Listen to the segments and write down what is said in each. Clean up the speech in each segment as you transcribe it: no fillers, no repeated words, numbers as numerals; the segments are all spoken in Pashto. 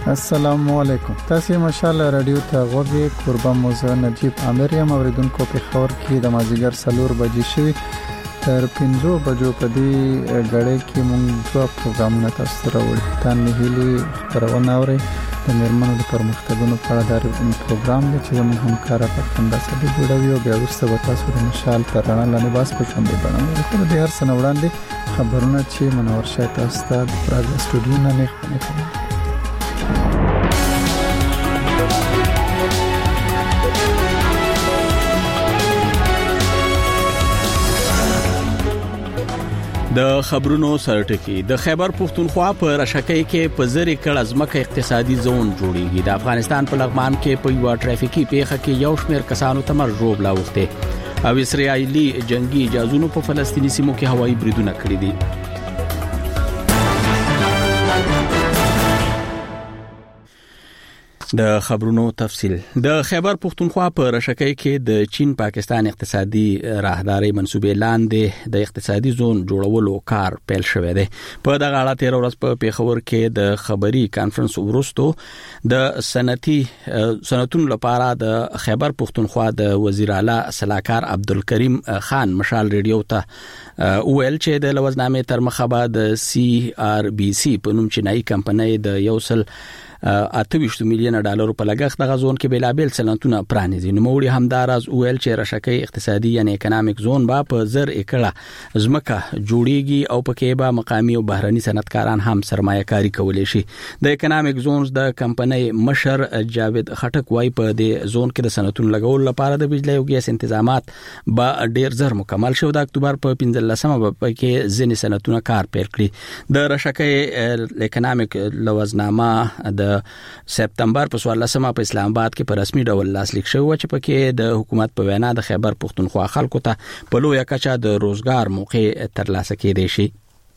السلام علیکم. تاسو مشاله رادیو ته غوږی قربان موزه نجیب امیر یم اوریدونکو په خبر کې د مازیګر سلور بجې شوی تر 5 بجو په دې غړې کې موږ دوه پروګرامونه تاسو ته راوړو. تاسو نه هیلي خبرونه اورئ د مرمنو د پرمختګونو په اړه د پروګرام چې زموږ همکار پښتون داسې جوړوي او بیا وروسته به تاسو د مشال ترانه لاندې باس په شوم دی بڼه خو د هر سنه وړاندې خبرونه چې منور شای تاسو ته د پراګ سټوډیو نه نه کوي. د خبرونو سرټکی د خیبر پښتونخوا په رشکې کې په زری کړه ځمکه اقتصادي زون جوړیږي. د افغانستان په لغمان کې په یو ټرافیکي پیښه کې یو شمېر کسانو ته مرګ ژوبلا وخته او اسرایلی جنگي جاسوسانو په فلسطیني سیمو کې هوایي بریدونه کړی دي. د خبرونو تفصیل. د خیبر پښتونخوا په رشکې کې د چین پاکستان اقتصادي راهداري منسوبې لاندې د اقتصادي زون جوړولو کار پیل شوی دی. په دغه اړه 13 ورځ په پیښور کې د خبري کانفرنس وروسته د سنتونو لپاره د خیبر پښتونخوا د وزیر اعلی صلاحکار عبدالکریم خان مشال ریډیو ته ویل چې د لوزنامې تر مخه بعد CRBC په نوم چینایي کمپنۍ د یوسل 28 میلیون ډالر په لګښت د غزون کې بلابل سلنتونه پرانیزي. نو موري همدارز ویل چې رشکې اقتصادي یعنی اکونومیک زون با په زر اکړه ځمکه جوړیږي او پکې به مقامی او بهرني صنعتکاران هم سرمایه کاری کولی شي. د اکونومیک زونز د کمپنۍ مشر جاوید خټک وای په دې زون کې د صنعتونو لګول لپاره د بجلی او ګیس تنظیمات به ډیر زر مکمل شو. د اکتوبر په 15مه کې ځینې صنعتونه کار پیل کړي. د رشکې اکونومیک لوزنامه د سپتمبر په 14مه په اسلام آباد کې په رسمي ډول لاسلیک شو چې پکې د حکومت په وینا د خیبر پښتونخوا خلکو ته په لویه کچه د روزګار موقع ترلاسه کېدای شي.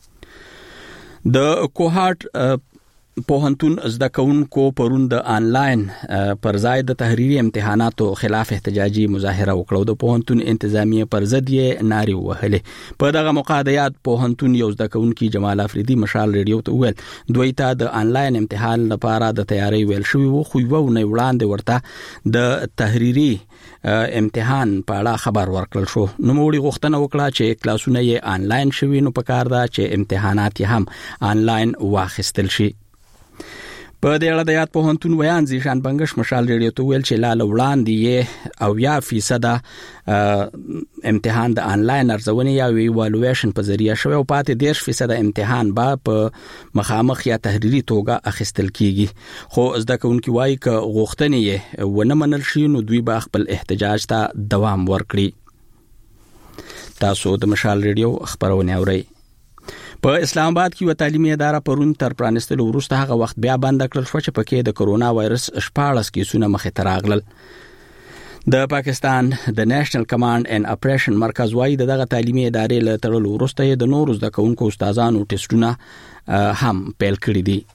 د کوهاټ پوهنتون زده کوونکو پرون د آنلاین پر ځای د تحریري امتحاناتو خلاف احتجاجي مظاهره وکړه. د پوهنتون انتظامیه پر ضد یې نارې وهلې. په دغه موقع د یاد پوهنتون یو زده کوونکي جمال افریدي مشال ریډیو ته ویل دوی ته د آنلاین امتحان لپاره د تیاری ویل شوی وو خو یو نه وړاندې ورته د تحریري امتحان په اړه خبر ورکړل شو. نو موږ غوښتنه وکړه چې کلاسونه یې آنلاین شوي نو پکار ده چې امتحانات یې هم آنلاین واخیستل شي. په دې اړه د یاد پوهنتون ویان ځیشان بنگش مشال ریډیو ته ویل چې لاله وړاندې یې 90% امتحان د آنلاین ارزونې یا ایوالویشن په ذریعہ شوی او پاتې 10% امتحان به په مخامخ یا تحریري توګه اخیستل کیږي. خو زده کوونکي وایي ک غوښتنې یې ونه منل شي نو دوی به خپل احتجاج ته دوام ورکړي. تاسو د مشال ریډیو خبرونه اورئ. په اسلام آباد کې و تعلیمي اداره پرون تر پرانستلو وروسته هغه وخت بیا بند کړل شو چې پکې د کرونا وایرس 14 کیسونه مخې ته راغلل. د پاکستان د نېشنل کمانډ اینڈ اپریشن مرکز وايي دغه تعلیمي ادارې له تړلو وروسته د نورو زده کوونکو استادانو ټیسټونه هم پیل کړی دي.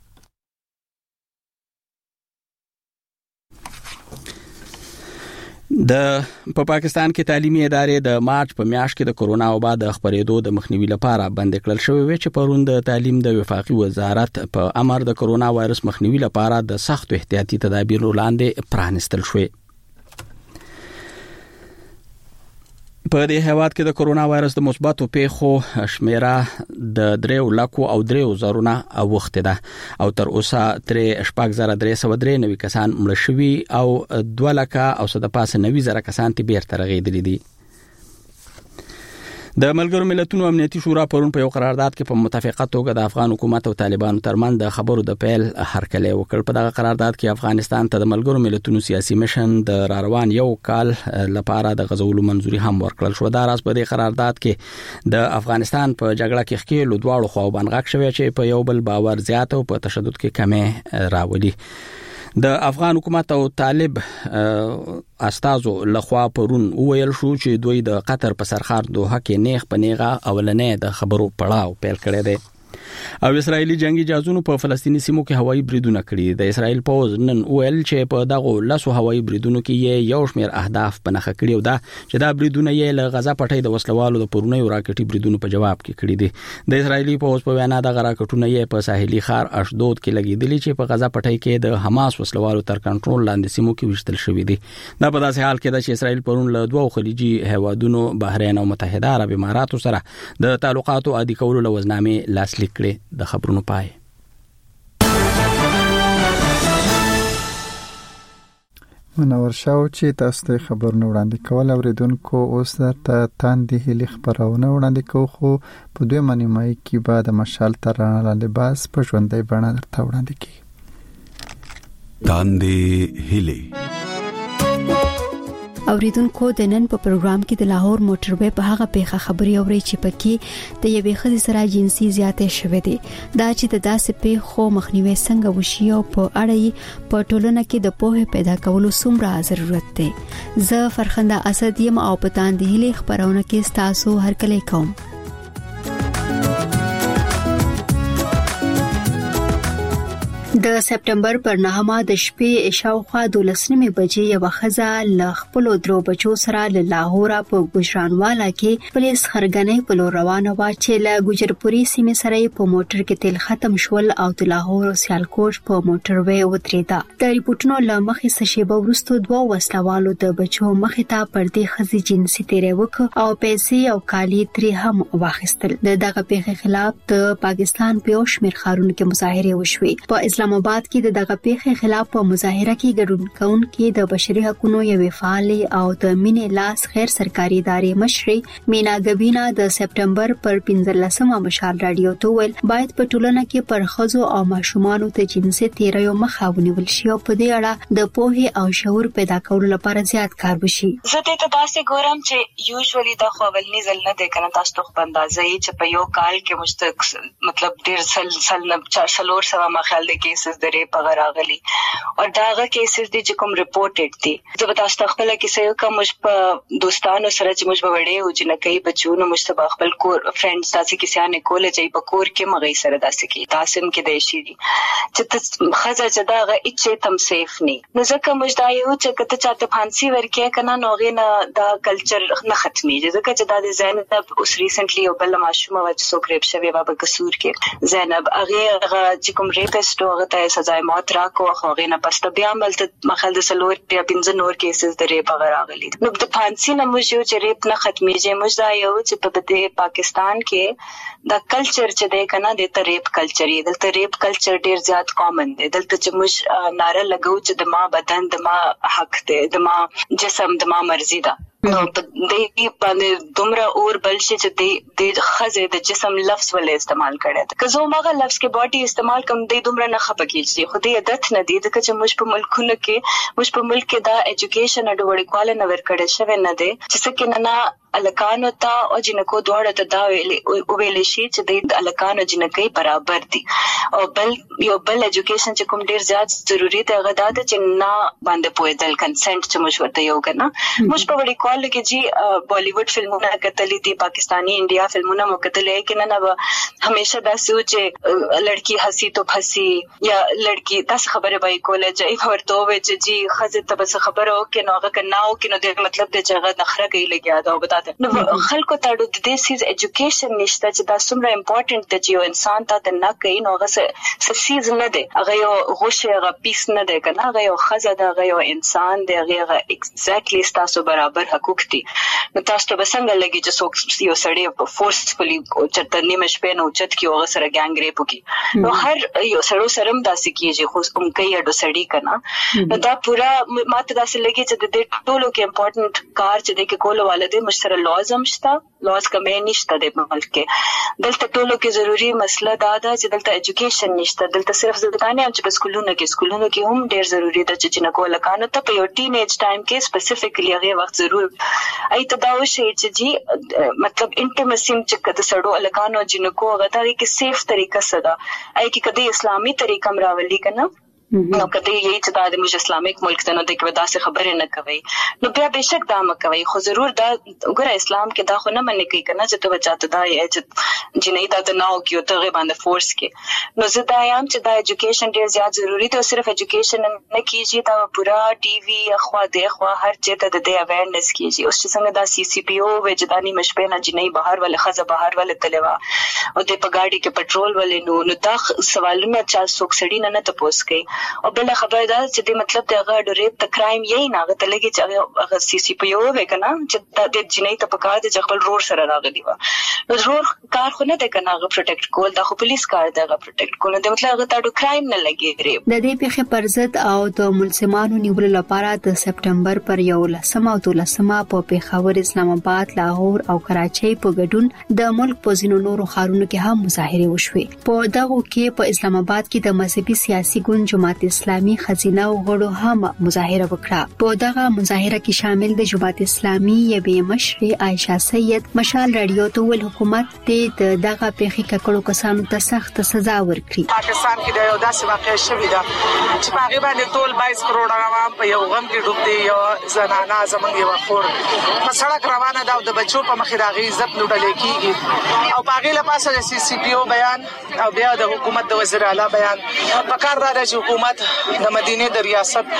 په پاکستان کې تعلیمي ادارې د مارچ په میاشت کې د کرونا وبا د خبرېدو د مخنیوي لپاره بند کړل شوی و چې پرون د تعلیم د وفاقي وزارت په امر د کرونا وایرس مخنیوي لپاره د سخت احتیاطي تدابیرو لاندې پرانستل شوی. په دې هیواد کې د کرونا وایرس د مثبتو پیښو شمیره د 3,03,000 اوخته ده او تر اوسه 3,393 کسان مړ شوي او 2,90,000 کسان ته بیرته رغېدلي دي. د ملګرو ملتونو امنیتي شورا پرون په یو قرارداد کې په متفقه توګه د افغان حکومت او طالبانو ترمنځ د خبرو د پیل هرکلی وکړ. په دغه قرارداد کې افغانستان ته د ملګرو ملتونو سیاسي مشن د روان یو کال لپاره د غزولو منځوري هم ورکړل شو. دا راز په دې قرارداد کې د افغانستان په جګړه کې ښکېلو دواړو خواو باندې شوی چې په یو بل باور زیات او په تشدد کې کمې راولي. د افغان حکومت او طالب استازو لخوا پرون ویل شو چې دوی د قطر په سرخار دوحه کې نیغ په نیغه اولنې د خبرو پړاو پیل کړی دی. او اسرایلی جنگي جهازونو په فلسطینی سیمو کې هوایي بریدونه کړي. د اسرایل پوز نن ویل چې په دغه لاسو هوایي بریدونو کې یو شمېر اهداف بنخ کړي او دا چې دا بریدونه یې له غزا پټي د وسلوالو د پرونی راکټي بریدونو په جواب کې کړي دي. د اسرایلی پوز په وینا د راکټونه یې په ساحلي ښار اشدود کې لګیدلي چې په غزا پټي کې د حماس وسلوالو تر کنټرول لاندې سیمو کې وشتل شوې دي. دا په داسې حال کې ده چې اسرایل پرون له دوه خلیجي هیوادونو بحرین او متحده عرب اماراتو سره د تعلقاتو عادي کولو لوزنامې لاسلیک کړي. د خبرونو پای. منور شاو چې تاسو ته خبرونه وړاندې کول اوریدونکو اوس درته تاندې هلي خبرونه وړاندې کوو خو په دوی منیمای کې بعد مشال ترانه لاندې باز په ژوندۍ بڼه درته وړاندې کی. تاندې هلي اوریدونکو د نن په پروګرام کې د لاهور موټروي په هغه پیښه خبري اوري چې پکې د یوې خزې سره جنسي زیاتې شوې دي. دا چې د داسې پیښو مخنیوي څنګه وشي او په اړه په ټولنه کې د پوهه پیدا کولو څومره ضرورت دی. زه فرخنده اسد یم او په تاندې هلي خبرونه کې تاسو هرکلی کوم. د سپټمبر پر 9 د شپې شاوخوا 12 بجې یو خزه ل خپل درو بچو سره له لاهور په ګجرانوالا کې پولیس خرګنې په لور روانه و چې له ګجرپوري سیمه سره په موټر کې تیل ختم شول او د لاهور سیالکوټ په موټروي وتریدا. د ریپورتونو له مخې سشيبه ورستو دوه وسلوالو د بچو مخې ته پردي خزي جنسي تیرې وک او پیسې او کالی ترې هم واخیستل. دغه پیښې خلاف د پاکستان په شمیر خارونو کې مظاهره وشوې. په اسلام آباد کې دغه پیښې خلاف په مظاهره کې ګډون کوونکي د بشري حقوقو یوې فعال او د مینې لاس خیر سرکاري ادارې مشري مینا ګبینا د سپټمبر پر 15مه مشال رادیو ته ویل باید په ټولنه کې پر خزو او ماشومان ته جنسي تیریو مخه ونیول شي او په دې اړه د پوهه او شعور پیدا کولو لپاره زیات کار وشي. زه ته داسې ګورم چې یوزولي د خوولنی ځل نه د کنه تاسو ته اندازې چې په یو کال کې مستق مطلب ډیر سل نه 400 سوا مخال د کیسز درې په راغلي او داغه کیسز دي چې کوم ریپورټډ دي. زه تاسو ته خپل کیسه یو کوم په دوستانو سره چې موږ وړې او چې نه کوي بچونو مشتبه خپل کور فرندز تاسو کیسه نه کوله چې په کور کې مغې سره داسې کی تاسو هم کې د شي دي چې خزه چې داغه اچې تم سیف نه نو ځکه موږ دا یو چې کته چاته فانسی ورکې کنه نوغه نه دا کلچر نه ختمي ځکه چې دا د زینب اوس ریسنټلی او بل ماشومه و چې سوکریب شوی و په قصور کې زینب هغه چې کوم ریپسټ هغه ته سزا موت راکو هغه نه پس ته بیا ملته مخال د سلور بیا 15 نور کیسز درې بغیر راغلي. نو د فانسی نه موږ چې ریپ نه ختميږي موږ دا یو چې په پاکستان کې د کلچر چې د کنه د ریپ کلچر دی د ریپ کلچر ډیر زیات کامن دی دلته چې موږ ناره لګو چې د ما بدن د ما حق دی د ما جسم د ما مرزي ده. نو د دې باندې دومره اور بل شي چې د خزه د جسم لفظ ول استعمال کړي که زه ماغه لفظ کې باډي استعمال کوم د دومره نه خپکیږي خو دې عادت نه دي ځکه چې موږ په ملکونو کې دا ایجوکیشن اډوړې کواله نه ورکړې شوی نه دي چې څنګه نه الکانو ته او جنکو دواړه ته دا ویل شي چې د الکانو جنکې برابر دي او بل ایجوکیشن چې کوم ډیر زیات ضروری دی هغه دا چې نه باندې پوهېدل کنسنت چې موږ ورته یو کنه موږ په وړي کال کې جی بالیوډ فلمونه کتلې دي پاکستانی انډیا فلمونه مو کتلې کې نه همیشه دا سوچ چې لڑکی هسي تو پھسی یا لڑکی تاسو خبره وای کوله چې ورته وای چې جی خزه ته بس خبره او کې نو هغه کناو کې نو د مطلب د چغه نخره کوي لګیا دا نو خلکو ته د دې سیز ایجوکیشن نشته چې دا څومره امپورټنت دی چې یو انسان ته نه کوي نو هغه سیز نه دی هغه یو غوښه هغه پیس نه دی کنه هغه یو خزه دی هغه یو انسان دی هغه ایگزیکټلی تاسو برابر حقوق دي نو تاسو ته څنګه لګي چې څوک یو سړی فورسفلی چرته نیمه شپه نو چت کې هغه سره ګانګ ریپ وکي نو هر یو سړی سره داسې کیږي خو کوي اډو سړی کنه نو دا پورا ماته داسې لګي چې د دې ټولو کې امپورټنت کار چې د کولو والده مشترک لوز هم شته لوز کمې نشته د ملک کې دلته ټولو کې ضروری مسله دا ده چې دلته ایجوکیشن نشته دلته صرف ځکانه چې په سکولونو کې هم ډیر ضروری ده چې جنکو لکانو ته په یو ټین ایج ټایم کې سپیسیفیکلی هغه وخت ضرور ایته دا وشي چې جی مطلب انټیمسی چې کده سړو لکانو جنکو هغه ته کې سیف طریقه سره ای کې کده اسلامي طریقه مراولي کنه نو کله یی چې د موږ اسلامیک ملک ته نو د کې داسې خبرې نه کوي نو بیا بهشک دا مکوي خو ضرور دا وګوره اسلام کې دا خو نه منې کوي کنه چې ته بچاته دا یې چې جنې دا نه او کیو ته باندې فورس کې نو زه دا یم چې دا ایجوکیشن ډیر زیات ضروری دی او صرف ایجوکیشن نه کیږي دا پورا ټي وي اخوا د اخوا هر چیرته د اویرنس کیږي اوس چې څنګه دا سی سی پی او وجداني مشپې نه جنې بهر ول خزه بهر ول تلوا او د پګاډي کې پټرول ولې نو دا سوالونه چا څوک سړی نه تپوس کوي او بل خبره دا چې د مطلب د غړ ریپ د کرایم یې نه غته لګي چې هغه سی سی پی او وکنه چې د جنۍ ته پکار د خپل رور سره راغلی و نو رور کار خو نه د کنه هغه پروټیکټ کول دا خو پولیس کار دی هغه پروټیکټ کول د مطلب هغه تاسو کرایم نه لګي ریپ د دې پیښې پر ضد او د ملزمانو نیولو لپاره د سپټمبر پر 11 او 12 په پیښور اسلام آباد لاهور او کراچۍ په ګډون د ملک په ځینو نورو ښارونو کې هم مظاهره وشوه په دغه کې په اسلام آباد کې د مذهبي سیاسي ګوند جماعت اسلامي خزینه او غړو هم مظاهره وکړه په دغه مظاهره کې شامل د جماعت اسلامي یبه مشر عائشہ سید مشال رادیو ته ول حکومت ته دغه پیښې ککړو کسانو ته سخت سزا ورکړي پاکستان کې د یو داسې واقعي شوې ده چې هغه باندې ټول 22 کروڑ عوام په یو غم کې ډوب دي یو زنانه زمونږ یو خور په سړک روانه ده او د بچو په مخ راغی عزت لوټل کیږي او هغه لپاره د سی سی پی او بیان او بیا د حکومت د وزیر اعلی بیان په کار راځي چې حکومت د مدینه د ریاست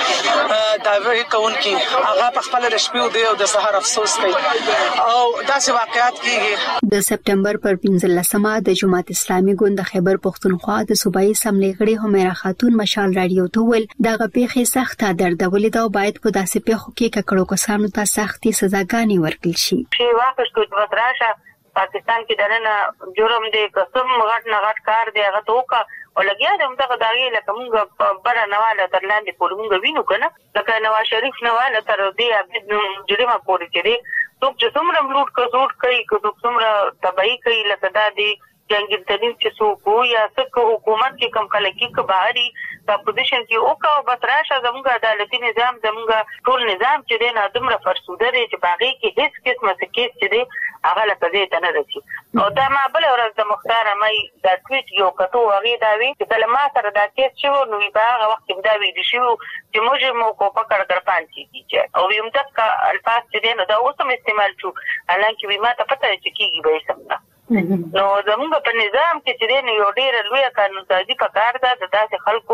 داوی کوونکی هغه په خپل رشپیو دی او د سحر افسوس کوي او داسې واقعیت کیږي د سپټمبر پر 15مه د جماعت اسلامي ګوند خیبر پختونخوا د صوبایي اسمبلی غړي همیرا خاتون مشال رادیو ته ول دغه پیښې سخته دردولې ده او باید په داسې پیښو کې ککړو کسانو ته سختي سزاګانې ورکړل شي شی واقع راشه پاکستان کې دنه جرم دی قسم غټ نه غټ کار دی هغه توکا او لګیا د همدغه داغي لکه مونږ بره نواله تر لاندې پورې مونږ وینو کنه لکه نواز شریف نواله تر دې عبد جریمه پورې چې دی څوک چې څومره لوټ کوي څومره تبعی کوي لکه دا دی جنگل تدین چې څوک یا څوک حکومت کې کم کلکی کباري د اپوزیشن کې او کا بس راشه زموږ عدالتي نظام زموږ ټول نظام چې دی نه دمر فرسوده دی چې باغی کې هیڅ قسمه څه کیس چې دی هغه لکه دې ته نه رسي او دا ما بل ورځ د مختار مې دا ټویټ یو کتو هغه دا وی چې کله ما سره دا کیس شو نو په هغه وخت کې دا وی دي شو چې موږ مو کو پکړ کر پانچي کیږي او یم تک الفاظ چې دی نو دا اوس هم استعمال شو حالانکه وی ما ته پته چې کیږي به څنګه نو زموږ په نظام کې چې دی یو ډیر لوی قانون سازي پکار ده د داسې خلکو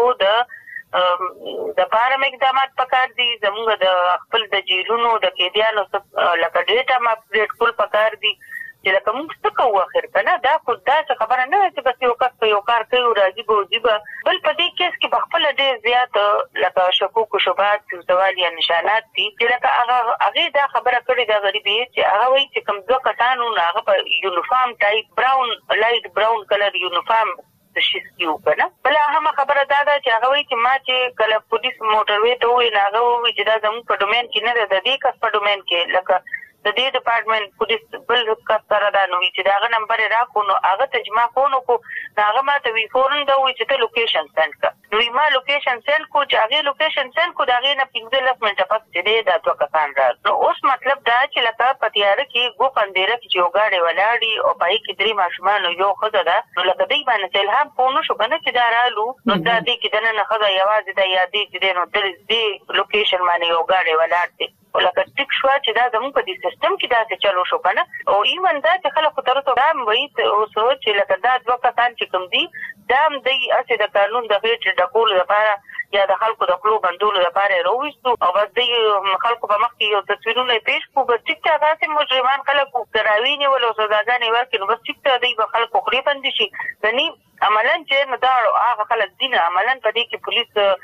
د پاره اقدامات پکار دي زموږ د خپل د جیلونو د قیدیانو لکه ډیټا ما اپډیټ کول پکار دي چې لکه موږ څه کوو اخر کنه دا خو دا خبره نه چې بس یو کس په یو کار کوي راځي بوځي بل په دې کیس کې بخپل ډیر زیات لکه شکوک او شبهات سوال یا نشانات دي چې لکه هغه دا خبره کړې دا غریبي چې هغه وایي چې کوم ځکه کسانو هغه په یونیفارم ټایپ براون لایټ براون کلر یونیفارم شیسکیو کنه بل هم خبره دا ده چې هغه وایي چې ما چې کله پولیس موټروي ته وایي هغه وایي چې دا زموږ په ډومین کې نه ده د دې کس په ډومین کې لکه د دې ډپارټمنټ پولیس بل کس سره دا نو چې دا نمبر راکو نو هغه تجمع کونو کو هغه ما ته وی فورن دا وایي چې ته لوکیشن سند کړه نو ما لوکیشن سند کو چې هغه لوکیشن سند کو دا غي نه 15 منټه پس دې دا تو کسان را نو اوس مطلب دا چې لکه پتیار کې ګو پندېره کې یو غاړي ولاړی او پای کې درې ماشومان یو خزه ده نو لکه دې باندې الهام پونو شو کنه چې دا رالو نو دا دې کې دنه خزه یوازې د یادې چې نو دې لوکیشن باندې یو غاړي ولاړ دي ولکه ټیک شو چې دا زموږ په دې سیستم کې دا څه چلو شو کنه او ایون دا چې خلکو تر څو دا وایي او سوچ چې لکه دا دوه کسان چې کوم دي دا هم د اسې د قانون د غیټ د کول لپاره یا د خلکو د خپل بندولو لپاره راوښتو او بس د خلکو په مخ کې یو تصویرونه پیښ کو بس ټیک ته تاسو مجرمان خلکو کراوینه ولو سزاګانې ورکړي نو بس ټیک ته دی به خلکو خوري بند شي غني عملاً چې نو دا هغه خلک دي عملاً په دې کې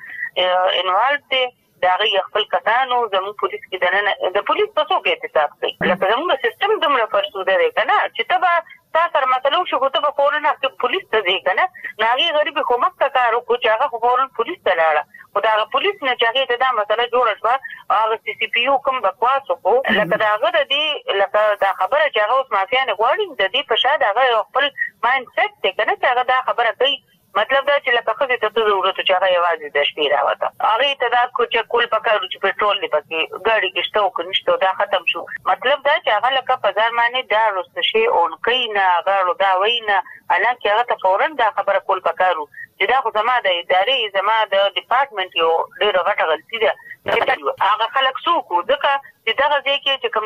پولیس انوالو دي دا غي خپل کسانو زموږ پولیس کې دنه د پولیس په څو کې احتساب کوي لکه زموږ سیستم دومره فرسوده دی کنه چې تاسو سره مطلب شو ته په فورن کې پولیس ته دی کنه ناغي غریب حکومت کا کارو کو چې هغه فورن پولیس ته لاړه او دا پولیس نه چې دا مسله جوړه شو هغه سی سی پی یو کوم بکواس کو لکه دا هغه د دې لکه دا خبره چې هغه اوس مافیا نه غواړي د دې په شاده هغه خپل مایند سیټ دی کنه چې هغه دا خبره کوي مطلب دا چې لکه خو ته ضرورت چې هغه یوازې د شپې راوته هغه ته دا کو چې کول پکارو چې پېټرول دی پکې ګاډي کې شته او کنيشته دا ختم شو مطلب دا چې هغه لکه په ځان باندې دا رسته شي اون کینا هغه دا وینا حالانکه هغه ته فورن دا خبره کول پکارو چې دا خو زما د ادارې زما د ډپارټمنټ یو ډېر غټه غلطي ده. هغه خلک څوک ځکه چې دغه ځای کې چې کوم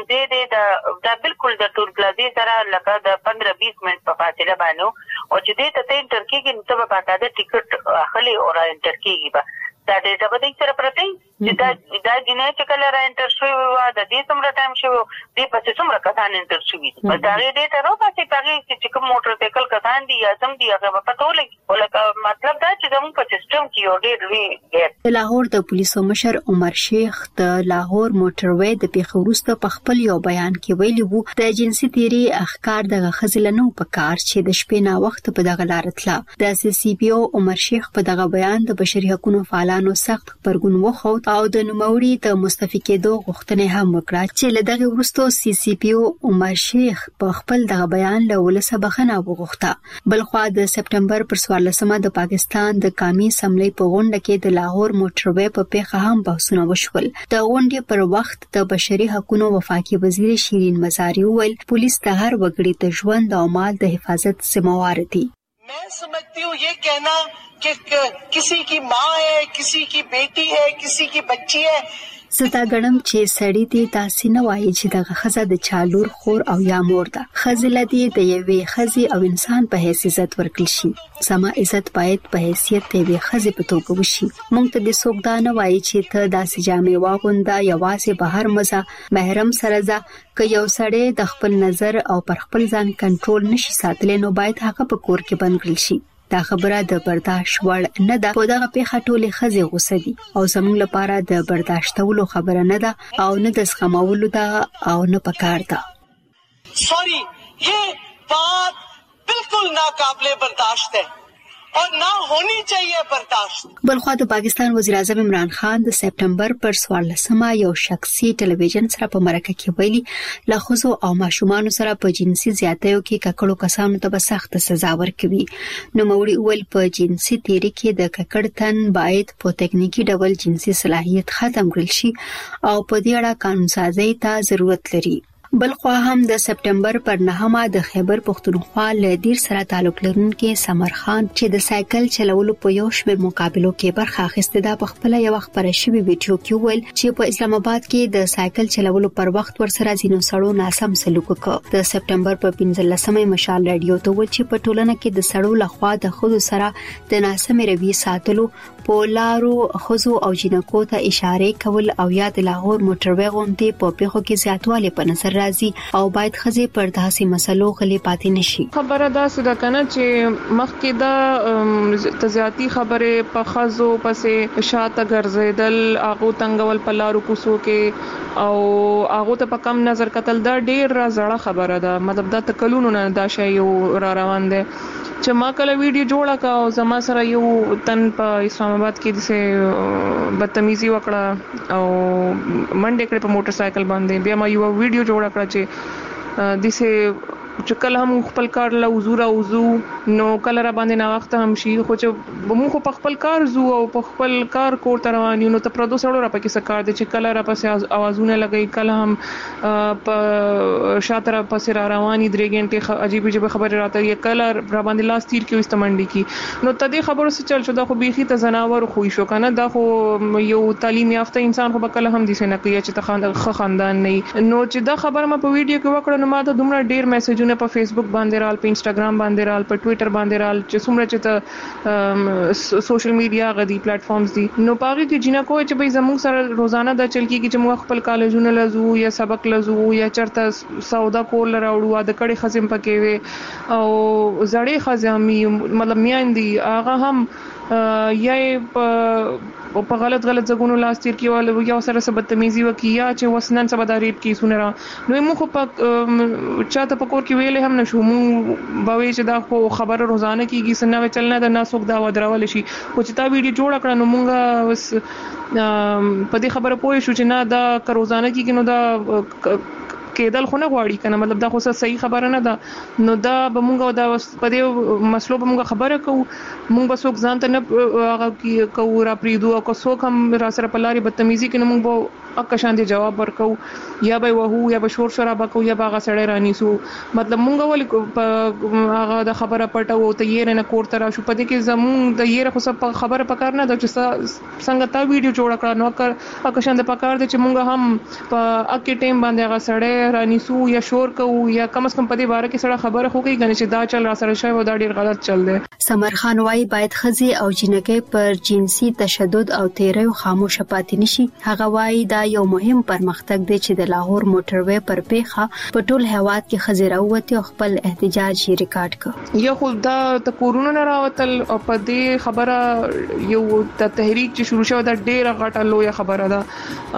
دی دا بالکل د ټول پلازي سره لکه د 15-20 منټ په فاصله باندې او چې دې ته انټر کېږي نو ته به باقاعده ټیکټ اخلي او را انټر کېږي به دا ډیټا به دې سره پرته چې دا جنې چې کله را انټر شوی و د دې څومره ټایم شوی دې پسې څومره کسان انټر شوي په دا ډیټا نو پاتې پاره چې کوم موټر سایکل کسان دي یا سم دي هغه په پټو لګي ولکه مطلب دا چې زموږ په سیستم کې یو ډېر وی لاهور د پولیسو مشر عمر شیخ د لاهور موټروي د پیښورسته په خپل یو بیان کې ویلي وو د جنسي تیری اخکار دغه خزلنو په کار چې د شپې نا وخت په دغه لار تله د سی پی او عمر شیخ په دغه بیان د بشري حقوقو فعالانو سخت خبرګون وخوت او د نوموړي د مستفی کېدو غوښتنه هم وکړه چې لدغه ورستو سی پی او عمر شیخ په خپل دغه بیان له ولسه بخنه وغوښته بلخو د سپټمبر پر 14مه د پاکستان د قومي اسمبلی په غونډه کې د لاهور موټروي په پیښه هم بحثونه وشول د غونډې پر وخت د بشري حقوقو وفاقي وزیر شیرین مزاری ویل پولیس د هر وګړي د ژوند او مال د حفاظت ذمہوار دي मैं समझती हूँ ये कहना कि किसी की माँ है, किसी की बेटी है, किसी की बच्ची है زتا غړم چې سړی دی تاسو نه وایي چې دغه خزه د چالور خور او یا مور ده خزله دی د یوې خزي او انسان په حیث عزت ورکړل شي سما عزت باید په حیثیت د یوې خزي په توګه وشي مونږ ته د سوګ دا نه وایي چې ته داسې جامې واغونده یوازې بهر مزه محرم سره ځه که یو سړی د خپل نظر او پر خپل ځان کنټرول نشي ساتلی نو باید هغه په کور کې بند کړل شي دا خبره د برداشت وړ نه ده په دغه پیښه ټولې خزي غوسه دي او زموږ لپاره د برداشتولو خبره نه ده او نه د سخمولو ده او نه پکار ده सॉरी ये बात बिल्कुल नाकाबिले बर्दाश्त है और ना होनी चाहिए बर्दाश्त بلخو د پاکستان وزیر اعظم عمران خان د سپټمبر پر 14مه یو شخصي ټلویزیون سره په مرکه کې ویلي لخصو او ماشومان سره په جنسي زیاتیو کې ککړو کسانو ته به سخت سزا ورکوي نو موري ول په جنسي تیری کې د ککړ تن باید په ټکنیکی ډول جنسي صلاحیت ختم کړل شي او په دې اړه قانون سازي ته ضرورت لري بلخو هم د سپټمبر پر 9مه د خیبر پختونخوا له دیر سره تعلق لرونکي سمر خان چې د سایکل چلولو په یو شمېر مقابلو کې برخه اخیسته د خپل یو خبره شوی ویډیو کې ویل چې په اسلام آباد کې د سایکل چلولو پر وخت ورسره ځینو سړو ناسم سلوک وکړ د سپټمبر په 15مه مشال رادیو ته و چې په ټولنه کې د سړو لخوا د خود سره د ناسم رویه ساتلو په لارو خزو او جنکو ته اشاره کول او یا د لاهور موټروي غونډې په پیښو کې زیاتوالی په نظر راځي او باید خزي پر داسې مسلو غلي پاتې نشي خبره دا سده کنه چې مخکې دا تزیاتی خبره په خزو پسې شاته ګرځیدل اغه تنگول په لارو کوسو کې او اغه ته په کم نظر قتل دا ډیر زړه خبره ده مطلب دا تکلونو نه دا شی یو را روان دي چې ما کله ویډیو جوړه کا او زما سره یو تن په اسلام آباد کې دسه بدتمیزي وکړه او منډه کړې په موټر سایکل باندې بیا ما یو ویډیو جوړه کړ چې دسه چې کله هم خپل کار له حضور او وضو نو کله را باندې نا وخت هم شي خو چې موږ په خپل کار زو او په خپل کار کور تر روانو نو ته پردو سره را پکې سکار دي چې کله را پسې اوازونه لګي کله هم په شاته را پسې را رواني درې غنټه عجیب عجیب خبره راته یې کله را باندې لاس تیر کې استمنډي کی نو تدې خبرو څه چل شو دا خو بيخي ته زناور خو شو کنه دا خو یو تعلیم یافته انسان خو کله هم دي سنه کوي چې ته خاندان نه نو چې دا خبره ما په ویډیو کې وکړه نو ما ته دومره ډیر میسج په فیسبوک باندې رال په انستګرام باندې رال په ټوئیټر باندې رال چې څومره چې سوشل میډیا غدي پلیټ فارمز دي نو پاره کې جنا کوی چې به زموږ سره روزانه د چل کیږي چې موږ خپل کالجونه لزو یا سبق لزو یا چرته سودا کول راوړو د کړي خزم پکې وي او زړې خزامي مطلب میاندي هغه هم یا په غلط ځګونو لاس تیر کیول یا سره سبتمیزي وکي یا چې وسنن سبداریب کی سونرا نو موږ په چاته پکور کې ویلې هم نشو مو باوي چې دا خو خبره روزانه کیږي سنوي چلنه د ناسوک دا ودرول شي خو چې تا ویډیو جوړ کړه نو مونږه بس په دې خبره پوه شو چې نه دا روزانه کیږي نو دا کېدل خو نه غواړي کنه مطلب دا خو صحیح خبره نه ده نو دا به مونږ دا په دې مسلو به مونږ خبره کوو مونږ به څوک ځان ته نه هغه کوو را پریدو او څوک هم را سره په لاري بدتمیزي کې مونږ به اکشان دي جواب ورکو یا به وهو یا به شور شرابه کو یا به غسړې رانیسو مطلب مونږ ولې هغه د خبره پټو ته یې نه کور تر شو پدې کې زمون د یې خو سب خبره پکار نه د څنګه تا ویډیو جوړ کړه نو اکشان د پکار دي چې مونږ هم په اکی ټیم باندې غسړې رانیسو یا شور کو یا کم از کم پدې باره کې سره خبره خو کوي کنه چې دا چل را سره شوی و دا ډیر غلط چل دی. سمر خان وايي باید خزي او جنکې پر جنسي تشدد او تیري خاموش پاتې نشي. هغه وايي دا یو مهم پرمختګ دی چې د لاهور موټروي پر پیخه په ټول هواد کې خزي راوته او خپل احتجاج یې ریکارډ کړ. یو خو دا د کورونا نه راوتل او په دې خبره یو د تحریک چې شروع شو دا ډیره غټه لویه خبره ده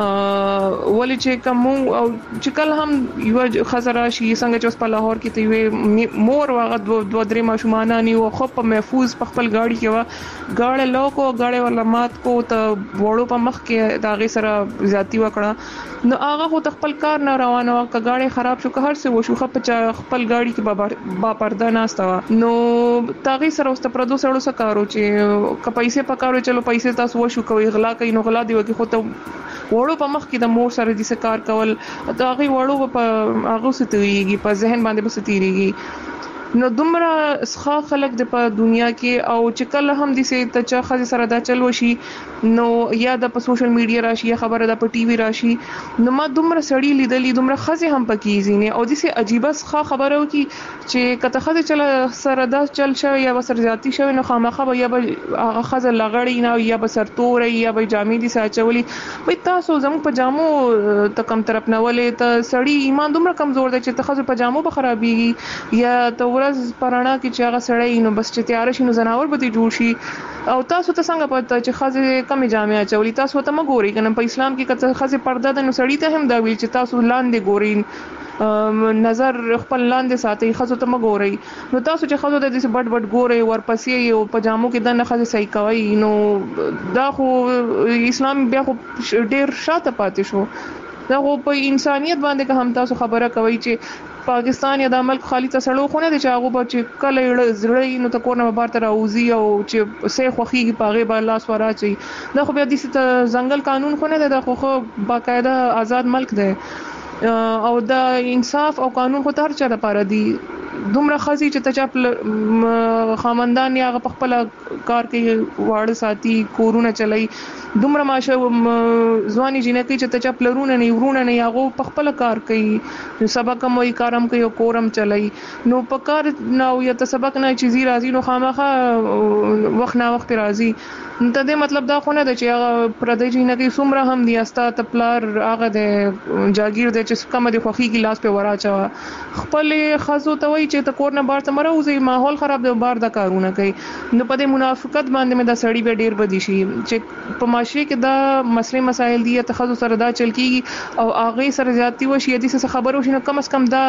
ولې چې کوم او چې کله هم یو خزر شي څنګه چې په لاهور کې ته وي مور واغ دوه درې ماشومان نه او خو په محفوظ په خپل گاڑی کې وا گاړه لوکو گاړه ولا مات کو ته وړو په مخ کې داغه سره زیاتی وکړه نو هغه خو خپل کار نه روانه او گاړه خراب شو که هر څه وشو خپل گاڑی کې با پرده ناستوا نو تاغي سره واست پردو سره سکارو چې ک پیسې پکارو چلو پیسې تاسو وشو کوي غلا کوي نو غلا دی وکي خو ته وړو په مخ کې د مور سره د کار کول دا غي وړو په هغه ستويږي په ذهن باندې بستيږي نو دومره ښه خلک د په دنیا کې او چې کله هم د سي ته چا خزي سره دا چل وشي نو یا د په سوشل میډیا راشي یا خبره د په ټي وي راشي نو ما دومره سړی لیدلې دومره خزي هم پکې زینې او د سي عجيبه ښه خبره وکي چې کته خزي چل سره دا چل شوی یا وسر ذاتی شوی نو خامخه یا به هغه خزه لغړی نه یا به سرتور یا به جامې دي ساچولي وای تاسو زمو پجامو ته کم طرف نه ولې ته سړی ایمان دومره کمزور دی چې ته خزه پجامو به خرابيږي یا ته ورځ پرانا کې چې هغه سړی نو بس چې تیار شي نو زناور به جوړ شي او تاسو ته څنګه پته چې خزه کمی جامع اچولي تاسو ته مګوري کنه په اسلام کې کته خزه پرده د نو سړی ته هم دا ویل چې تاسو لاندې ګورین نظر خپل لاندې ساتي خزه ته مګوري نو تاسو چې خزه د دې بټ بټ ګوري ورپسې یو پجامو کې د نه خزه صحیح کوي نو دا خو اسلام بیا خو ډیر شاته پاتې شو دا خو په انسانيت باندې که هم تاسو خبره کوي چې پاکستان یا د ملک خالی ته سړو خونه دي چې هغه به چې کله زړی نو ته کورنه بار تر اوزي او چې سه خوخي پاغه به لاس وراچي دا خو بیا د ځنګل قانون خونه ده خو باقاعده آزاد ملک ده او د انصاف او قانون خو تر چا لپاره دي دومره خزي چې ته چا خامندان یا په خپل کار کې واړه ساتي کورونه چلای دومره ماشه ځواني جنکې چې ته چا پلرونه نه ورونه نه یاغو په خپل کار کوي سبق کوي کارم کوي کورم چلای نو په کار نه یا ته سبق نه چیزی راځي نو خامخه وخت نه وخت راځي نو ته دې مطلب دا خو نه ده چې هغه پردې جنکې څومره هم دی استا تپلار هغه د جاگیر د چې کوم د خوخي ګلاس په وراچا خپل خزو ته وای چې ته کور نه بار ته مروزي ماحول خراب دی بار د کارونه کوي نو په دې منافقت باندې مې دا سړی به ډیر بدی شي چې په معاشره کې دا مسلې مسائل دي ته خزو سره دا چل کیږي او هغه سره زیاتی وشي د څه خبرو شي نو کم از کم دا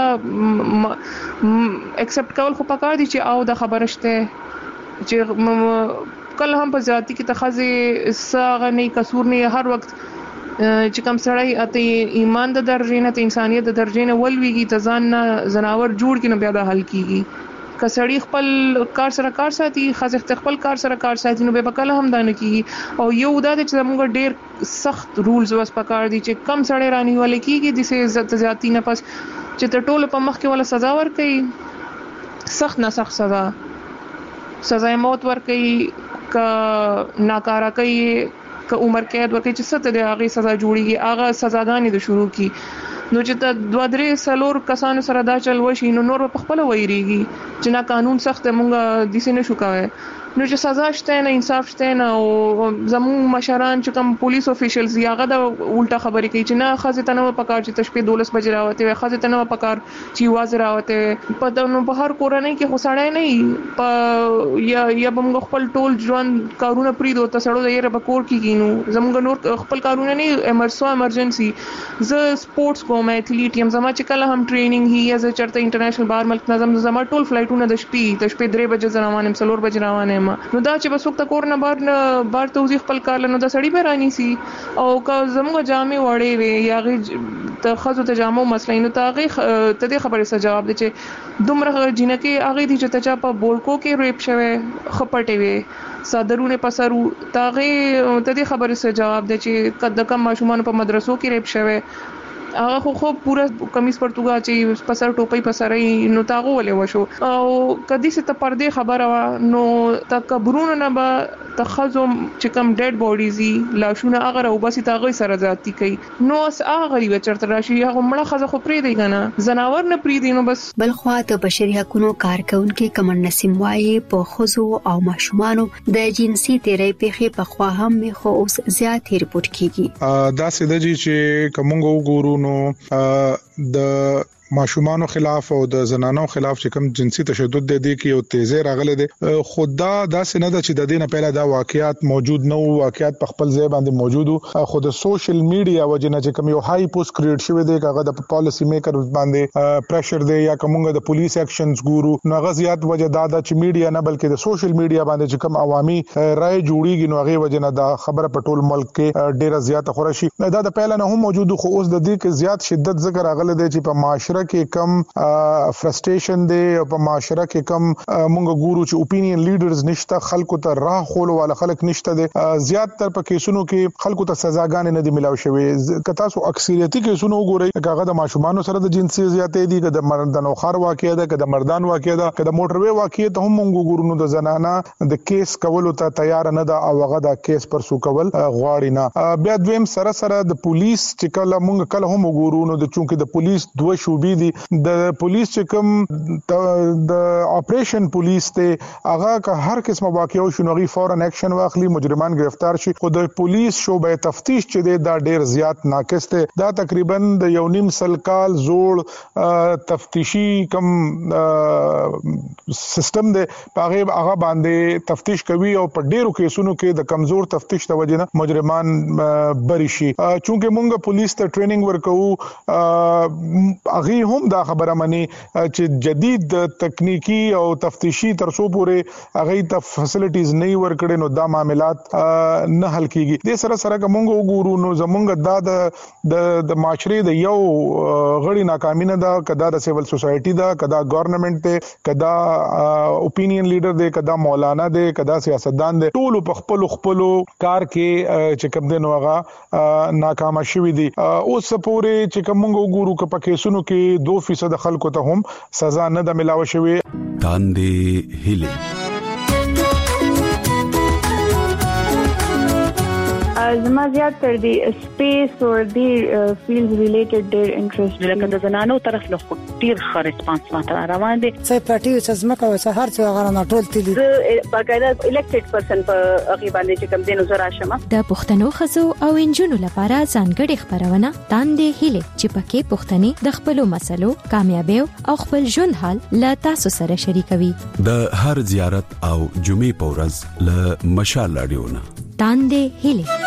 ایکسپټ کول خو پکار دي چې او دا خبره شته چې کله هم په ذاتی کې تخزه ساغه نه قصور نه هر وخت چې کوم سړی اته ایمان د درجه نه ته انسانيت د درجه نه ولويږي ته ځان نه زناور جوړ کینو بیا د حل کیږي کسړی خپل کار سره کار ساتي خزخت خپل کار سره کار ساتي نو به بکله هم دانه کیږي او یو دا چې موږ ډیر سخت رولز وس پکار دي چې کم سړی رانی ولې کیږي د سه عزت زیاتی نه پس چې ته ټول په مخ کې ولا سزا ور کوي سخت نه سخت سزا موت ور کوي کا ناکارا کوي ک عمر قید ور کوي چې ست د هغه سزا جوړیږي هغه سزاګانې د شروع کی نو چې ته دوه درې سلور کسانو سره دا چل وشي نو نور په خپل وایریږي چې نه قانون سخت مونږه د سینې شو کوي نو چې سزا شته نه انصاف شته نه او زمو مشران چې کوم پولیس افیشلز یاغه د الټا خبرې کوي چې نه خازه تنه پکار چې تشپې 12 بجې راوته وي خازه تنه پکار چې واز راوته په نو په هر کورنۍ کې خسړای نه په یا بمغه خپل ټول ژوند کارونه پریدو ته سړو د یره بکور کې کینو زموږ نور خپل کارونه نه ایمرجنسي ز سپورتس کوم ایتھلیټ یم زما چې کله هم ټریننګ هي از چرته انټرنیشنل بار ملک نظم زما ټول فلایټونه د شپې 3 بجې روانم 4 بجې روانم ما نو دا چې بس وخت کور نه بار توضیح خپل کار نو دا سړی به رانی سي او که زموږ جامې وړې وي یا غي ته خزو ته جامو مسلې نو تا غي ته دې خبره سره جواب دی چې دومره جنکه هغه دي چې ته چا په بولکو کې ریپ شوه خپټې وي صدرونه پسرو تاغه ته دې خبره سره جواب دی چې کله کم ماشومان په مدرسو کې ریپ شوه هغه خو پورا کمیس پرتګا چې پسر ټوپۍ پسرې نو تاغه ولې وشو او کدي څه ته پردې خبره نو تکبرونه نه به تخزو چې کم ډیډ باډیزي لاشونه هغه او بس تاغه سره ذاتی کوي نو اس هغه غریب چرته راشي هغه مړه خزه خو پری دی کنه زناور نه پری دی نو بس بل خو ته بشري حقوقو کارکونکو کمن نسیم وايي په خزو او ماشومانو د جنسي تیري پیخي په خوا هم خو اوس زیات ریپورت کیږي دا سده چې کومو ګورو نو د ماشومانو خلاف او د زنانو خلاف چې کوم جنسي تشدد دی کې او تیزه راغله دي خدا دا سينه ده چې د دې نه پهله دا واقعیات موجود نه وو واقعیات په خپل ځای باندې موجود وو خو د سوشل میډیا وجنه چې کوم یو هاي پوسټ کریټ شوی دی هغه د پالیسی میکر باندې پریشر دی یا کومه د پولیس اکشنز ګورو نو هغه زیات وجه دا چې میډیا نه بلکې د سوشل میډیا باندې چې کوم عوامي رائے جوړیږي نو هغه وجنه دا خبره په ټول ملک کې ډیره زیاته خورشي دا د پهله نه هم موجود خو اوس د دې کې زیات شدت ذکر راغله دی چې په معاشره کې کم فرستریشن دی او په معاشره کې کم مونږ ګورو چې اپینین لیډرز نشته خلکو ته راه خول ولا خلک نشته دي زیات تر په کیسونو کې خلکو ته سزاګانې نه دي ملاوي شوی که تاسو اکثریتي کیسونو وګورئ هغه د ماشومانو سره د جنسي زیاتې دي که د مردانو خار واقع ده که د مردان واقع ده که د موټروي واقع ته هم مونږ ګورو نو د زنانه د کیس کولو ته تیار نه ده او هغه د کیس پر سو کول غواړي نه بیا دویم سره د پولیس چې کله مونږ کله هم وګورو نو د چونکه د پولیس دوه شوبې دي د پولیس چې کوم د اپریشن پولیس ته هغه که هر قسمه واقعو شنوغي فورن اکشن واخلي مجرمان گرفتار شي خو د پولیس شوبه تفتیش چې دا ډیر زیات ناقص ته دا تقریبا د یو نیم سل کال زوړ تفتیشي کم سیستم دی هغه باندې تفتیش کوي او په ډیرو کیسونو کې د کمزور تفتیش د وجنه مجرمان بری شي چونکه مونږ پولیس ته ټریننګ ورکو هغه هم دا خبره مني چې جدید تکنیکی او تفتیشي ترڅو پورې هغه ته فیسیلیټیز نه ورکړي نو دا معاملات نه حل کیږي د سره کومه وګورو نو زمونږ دا د معاشري د یو غړي ناکامي نه ده کدا د سیول سوسایټي ده کدا ګورنمنت ته کدا اپینین لیډر دی کدا مولانا دی کدا سیاستدان دی ټول په خپل کار کې چې کوم دی نو هغه ناکام شوی دي اوس پورې چې کومه وګورو که په کیسونو کې 2% خلکو ته هم سزا نه ده ملاوي شوی تاندې هیله زما زیات تر دی سپیس او دی فیلډ ریلیټډ ډیر انټرست لکه د زنانو طرف له ډیر ښه ریسپانس ماته روان دي څه پټي څه زمکه او څه هر څه غره نه ټول تللی باقاعده الیکټډ پرسن په هغه باندې چې کوم دینو زرا شمه د پښتنو خزو او انجونو لپاره ځانګړي خبرونه تاندې هیله چې پکې پښتني د خپل مسلو کامیابی او خپل ژوند حال لا تاسو سره شریکوي د هر زیارت او جمعې پورز له مشال اډیونه تاندې هیله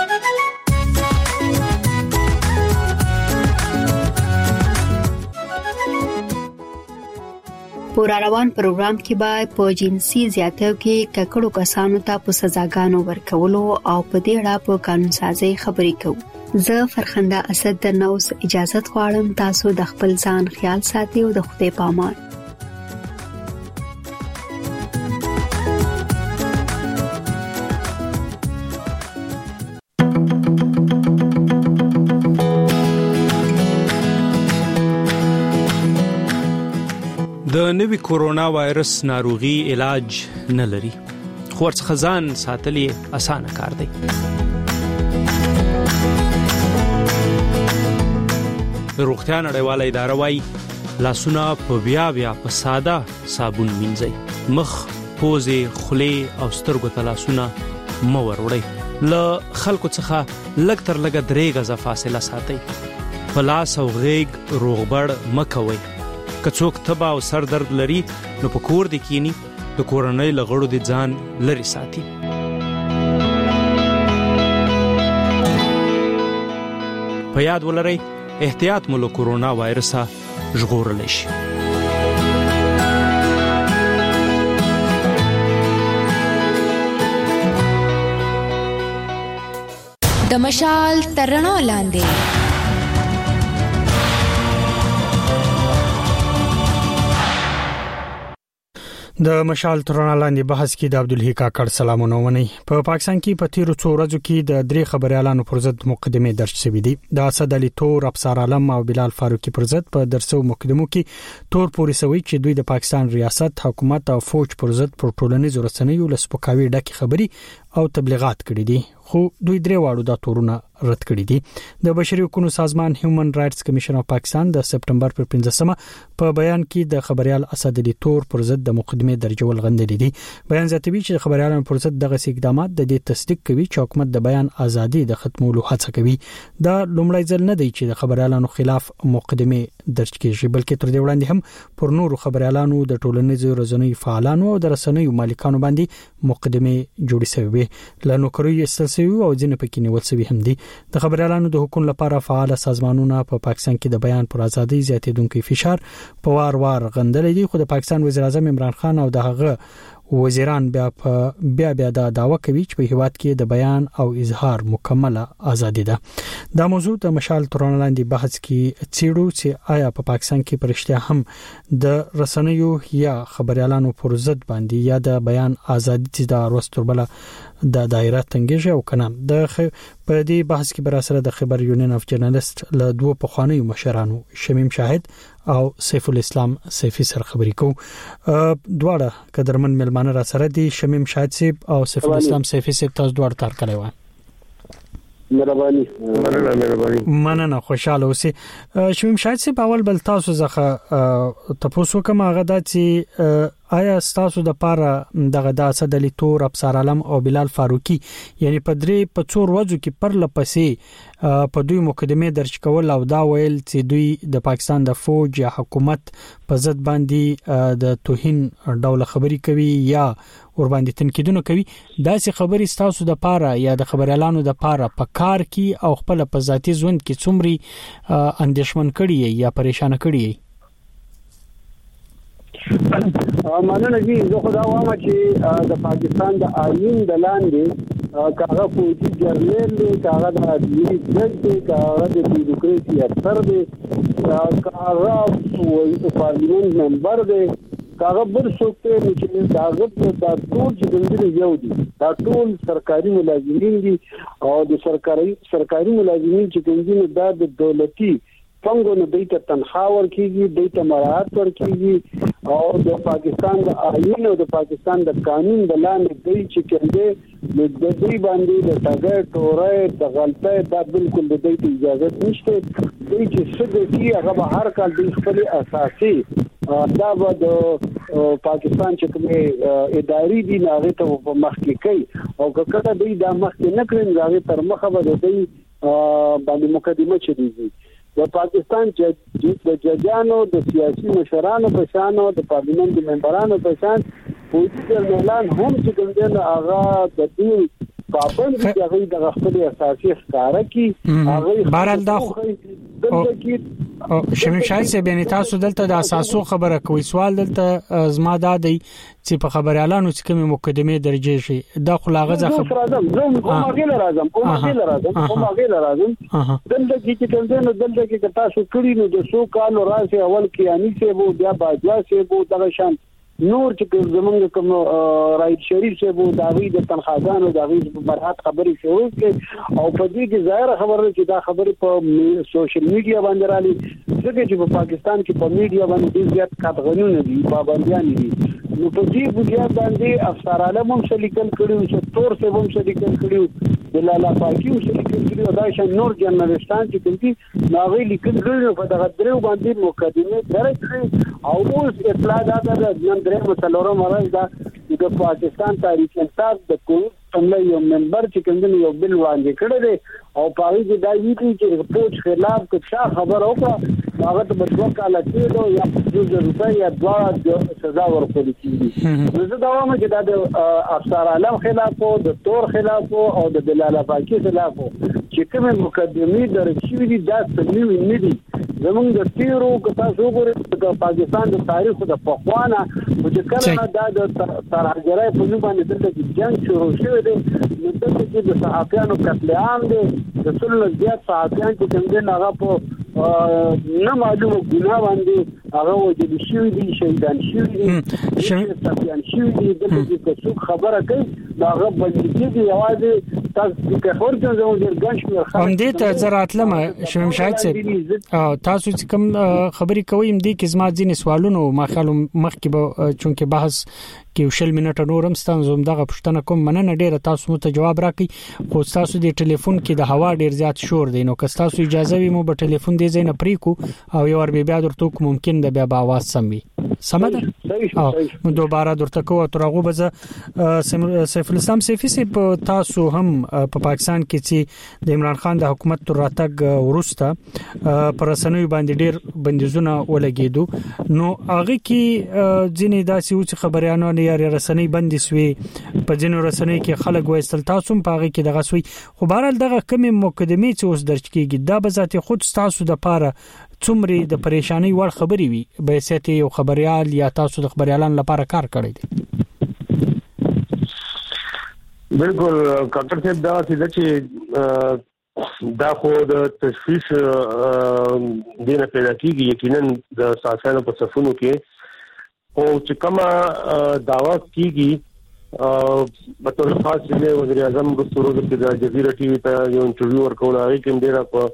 پورا روان پروګرام کې به په جنسي زیاتیو کې ککړو کسانو ته په سزاګانو ورکولو او په دې اړه په قانون سازي خبرې کوو زه فرخنده اسد د نوس اجازه غواړم تاسو د خپل ځان خیال ساتئ او د خدای په امان د نوي کورونا وایرس ناروغي علاج نه لري خو ورڅخه ځان ساتل اسانه کار دی روغتیا نړیواله اداره وايي لاسونه په بیا په ساده صابون مینځئ مخ پوزې خولې او سترګو ته لاسونه مه وروړئ له خلکو څخه لږ تر لږه 3 غزه فاصله ساتئ په لاس او غېږ روغبړ مه کوئ که څوک تبه او سر درد لري نو په کور دې کینی د کورنۍ له غړو دې ځان لري ساتي په یاد ولرئ احتیاط مو له کورونا وایرسه ژغورلی شي د مشال ترڼا لاندې. د مشال ترڼا لاندې بحث کې د عبدالحی کاکړ سلامونه ونی. په پاکستان کې په تیرو څو ورځو کې د درې خبريالانو پر ضد مقدمه درج شوې دي. د اسد علي تور، افسر عالم او بلال فاروقي پر ضد په درسو مقدمو کې تور پوری سوي چې دوی د پاکستان ریاست، حکومت او فوج پر ضد پر ټولنیزو رسنیو لسپکاوي ډکه خبري او تبلیغات کړي دي، خو دوی درې واړو دا تورونه رد کړي دي. د بشري حقوقو سازمان هیومن رائټس کمیشن اف پاکستان د سپټمبر پر 15مه په بیان کې د خبريال اسد علي تور پر ضد د مقدمه درجول غندلې دي. بیان زیاتوي چې خبريالانو پر ضد دغه اقدامات د دې تصدیق کوي چې حکومت د بیان ازادي د ختمولو هڅه کوي. دا لومړی ځل نه دی چې د خبريالانو خلاف مقدمه درج کیږي، بلکې تر دې وړاندې هم پر نورو خبريالانو، د ټولنیزو رسنیو فعالانو او د رسنیو مالکانو باندې مقدمه جوړې شوې. لانو کوي استلسوي او ځینې پکې نیول شوی هم دي. د خبريالانو د حقوقو لپاره فعال سازمانونه په پاکستان کې د بیان پر ازادي زیاتېدونکو فشار په وار غندلې دي، خو د پاکستان وزیر اعظم عمران خان او دغه وزیران بیا دا دعوه کوي چې په هیواد کې د بیان او اظهار مکمله ازادي ده. دا موضوع د مشال ترڼا لاندې بحث کې چیرو چې آیا په پاکستان کې پرشتیا هم د رسنیو یا خبريالانو پر ضد باندې یا د بیان ازادي چې د وروستربله د دایره تنګیږي او کنه. د په دې بحث کې بر سره د خبر یونین اف جرنالست له دوه پخوانیو مشرانو شمیم شاهد او سیف الاسلام سیفی سره خبرې کوو. دواړه قدرمن ملمانه را سره دي. شمیم شاهد سیب او سیف الاسلام سیفی سیب تاسو دواړه تار کړی و. مننه خوشاله اوسئ. شمیم شاهد سیب اول بل تاسو ځخه تاسو کوم هغه د چې آیا تاسو د پاره دغه د اسد علي تور، افسر عالم او بلال فاروقي یعنی په څور ورځو کې پر لپسې په دوی مقدمه درج کول او دا ویل چې دوی د پاکستان د فوج یا حکومت په ضد باندې د توهین ډول خبري کوي یا ور باندې تنقیدونه کوي، دا سي خبري تاسو د پاره یا د خبريالانو د پاره په کار کې او خپل په ذاتي ژوند کې څومري اندیشمن کړي یا پریشان کړي؟ مننه جی. زه خدا وایم چې د پاکستان د آئین د لاندې کاغه فوجي جرنیل دی، کاغه د عدلیې جج دی، کاغه د بیوروکراسي افسر دی، کاغه پارلیمنت ممبر دی، کاغه بل څوک دی چې داغه د ټول چې دندې یو دي. دا ټول سرکاري ملازمین دي او د سرکاري ملازمین چې دندې د دولتي څنګه نه دیت تنخواه ورکیږي، دیت مراعات ورکیږي او د پاکستان د آئین او د پاکستان د قانون د لاندې دی چې کنده د دې باندې د تاګه ټوره د غلطه دا بالکل د دې اجازه نشته. دوی چې څه دي هغه هر کال د خپل اساسي دا د پاکستان چې کومه اداري دي هغه ته په مخ کې کوي او کله دوی دا مخ کې نه کړي هغه تر مخه به دوی باندې مقدمه چديږي. د پاکستان د ججانو، د سیاسي مشرانو په شان او د پارلیمنت ممبرانو په شان فوجي جرنیلان هم چې ګندل هغه د دې پابند دي، هغه د خپل اساسي ښکارا کی هغه بهرال دا شمیم شاهد صاحب یعنی تاسو دلته د اساسو خبره کوي. سوال دلته زما دا دی چې په خبريالانو چې کومه مقدمه درجه شي دا خلاغه ځخه راځم دلته کې څنګه دلته کې تاسو کړی نو د سو کال راځي اول کې اني سه وو بیا باجوا سه وو دغه شان نور چې زمونږ کوم رائټ شریف سه وو داوی د تنخواهانو داوی په برات خبرې شروع کړي او په دې کې ظاهر خبره چې دا خبرې په سوشل میډیا باندې رالي ځکه چې په پاکستان کې په میډیا باندې زیات قانونونه دي، پابندیان دي. نو په دې بنیاد باندې افسر عالم هم شلیکل کړي، چې تور سه هم شلیکل کړي، بلال فاروقي هم شلیکل کړي او دا شان نور جرنالستان چې کوي ناغي لیکل کړي په دغه درو باندې مقدمه درج کړي او اوس اطلاع ده نن درې مسلورو مرز دا د پاکستان تاریخ انصاف د کوم یو ممبر چې کوم یو بل وړاندې کړی دی او پاره کې دا ویلي چې پوج خلاف که خبر وکړه هغه ته 2 کال کېدو یا 2 روپۍ یا 2 سزا ورکول کیږي. زه دا وایم چې دا د افسر عالم خلاف او د تور خلاف او د بلال فاروقي خلاف چې کوم مقدمه درج شوې دي دا سمې نه دي. زمونږ د تیرو کتا شوګره د پاکستان د تاریخ د پخوانه چې کله دا د ترهګرۍ په نوم باندې د جنگ شروع شوی دی نو دغه د صحافیانو قتل عام دي د څلور زیات صحافیان چې څنګه هغه په نه معلومه ګناه باندې هغه وجد شي دي شهیدان شي دي صحافیان شي دي دغه څه خبره کوي دا هغه بلکې دي یوازې تاسو کې خبر ته زموږ د ګنشمیر هم دې ته زراتلمه شمیم شاهد صاحب تاسو چې کوم خبري کوي هم دې کې زما ځینې سوالونه ما خیال مخکې به چونکه بحث کې شل منټه نورم ستاسو دغه پښتنه کوم مننه ډیره تاسو مو ته جواب راکړي خو تاسو د ټلیفون کې د هوا ډیر زیات شور دی نو که تاسو اجازه وي مو په ټلیفون دې زین پریکو او یو ور بیا درته کوم ممکن د بیا आवाज سموي سمده او دوباره درته کوه ترغه به سیف الاسلام سیفی سي تاسو هم په پاکستان کې چې د عمران خان د حکومت تر راتګ ورسته پر رسنوي باندې ډیر بندیزونه ولګېدو نو هغه کې ځینې داسې و چې خبريانو یا رسنۍ بندي سوي په ځینو رسنۍ کې خلک وایستل تاسو په هغه کې دغه سوي خو بهرال دغه کمی مقدمه چې اوس درج کیږي دا به ذاتي خود تاسو د پاره څومره د پریشانی وړ خبري وي به سیته یو خبريال یا تاسو د خبريالان لپاره کار کړی دی بالکل کاکر صاحب دا چې دا خو د تشویش دینه پیدا کیږي یقینا د ساسانو په صفونو کې او چې کومه داوا کیږي په تور خاص چې وزیر اعظم ګستورو د جزیره ټي وي ته یو انټرویو ورکول هغه کې ډیره په